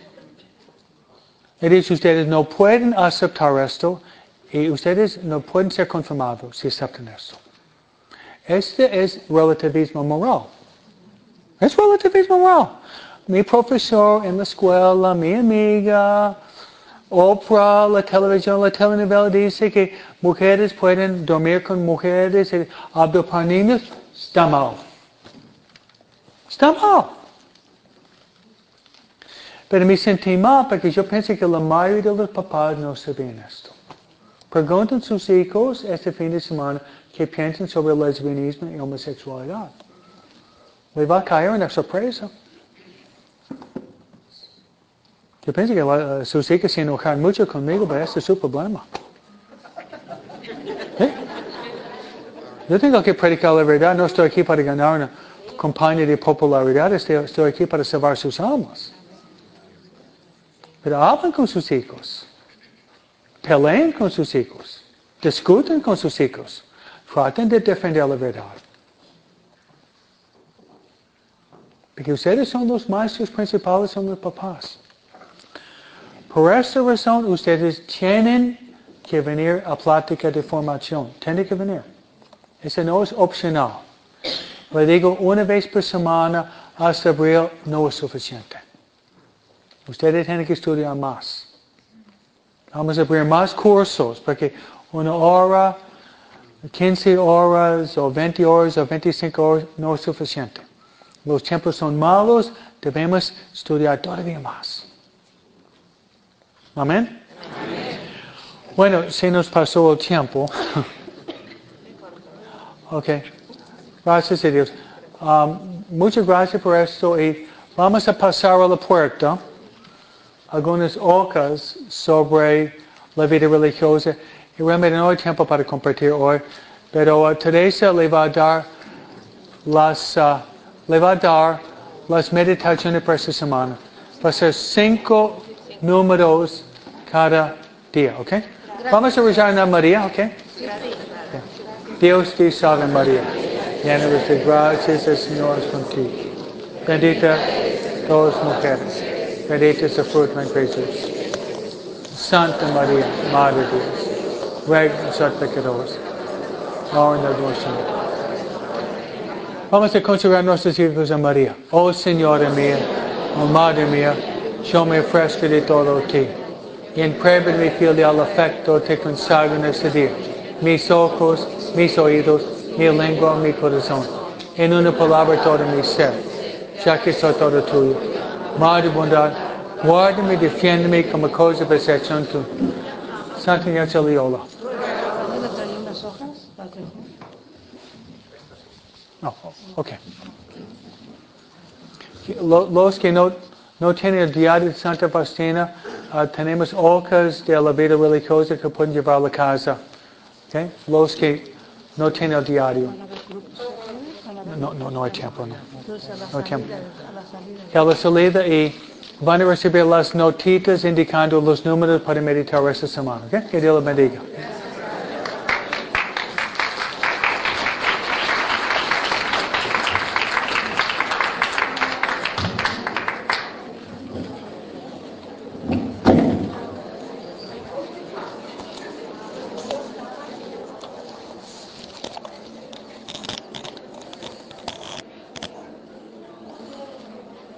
Y dice, ustedes no pueden aceptar esto y ustedes no pueden ser confirmados si aceptan esto. Este es relativismo moral. Es relativismo moral. Mi profesor en la escuela, mi amiga, Oprah, la televisión, la telenovela dice que mujeres pueden dormir con mujeres y adoptar niños. Está mal. Está mal. Pero me sentí mal porque yo pensé que la mayoría de los papás no sabían esto. Pregunten a sus hijos este fin de semana qué piensan sobre el lesbianismo y homosexualidad. Le va a caer una sorpresa. Yo pienso que la, sus hijos se enojan mucho conmigo, pero este es su problema. ¿Eh? Yo tengo que predicar la verdad, no estoy aquí para ganar una campaña de popularidad, estoy, estoy aquí para salvar sus almas. Pero hablen con sus hijos. Peleen con sus hijos. Discuten con sus hijos. Traten de defender la verdad. Porque ustedes son los maestros principales, son los papás. Por esta razón, ustedes tienen que venir a plática de formación. Tienen que venir. Eso no es opcional. Le digo, una vez por semana hasta abril no es suficiente. Ustedes tienen que estudiar más. Vamos a abrir más cursos, porque una hora, quince horas, o veinte horas, o veinticinco horas no es suficiente. Los tiempos son malos, debemos estudiar todavía más. Amén. Amén. Bueno, se nos pasó el tiempo. Ok. Gracias a Dios. Um, muchas gracias por esto y vamos a pasar a la puerta algunas hojas sobre la vida religiosa. Y realmente no hay tiempo para compartir hoy, pero uh, Teresa le va a dar las, uh, le va a dar las meditaciones para esta semana. Va a ser cinco números cada día, ¿ok? Gracias. Vamos a rezar a María, ¿ok? Okay. Dios te salve María, llena de gracias, el Señor es contigo. Bendita todas las mujeres, bendita es el fruto de Jesús. Santa María, Madre de Dios, ruega por nosotros pecadores, ahora en la hora de nuestra muerte. Vamos a consagrar nuestros hijos a María. Oh Señora mía, oh Madre mía, yo me ofrezco de todo a ti. Y en prueba de mi filial afecto te consagro en este día. Mis ojos, mis oídos, mi lengua, mi corazón. En una palabra todo mi ser, ya que soy todo tuyo. Madre bondad, guárdame y defiéndeme como cosa de percepción tuya. Santa Ignacia Loyola. No, ok. Los que no, no tienen el diario de Santa Faustina, uh, tenemos hojas de la vida religiosa que pueden llevar a la casa. Okay? Los que no tienen el diario. No, no, no hay tiempo. No, no hay tiempo. A la salida y van a recibir las notitas indicando los números para meditar esta semana. Okay? Que Dios los bendiga.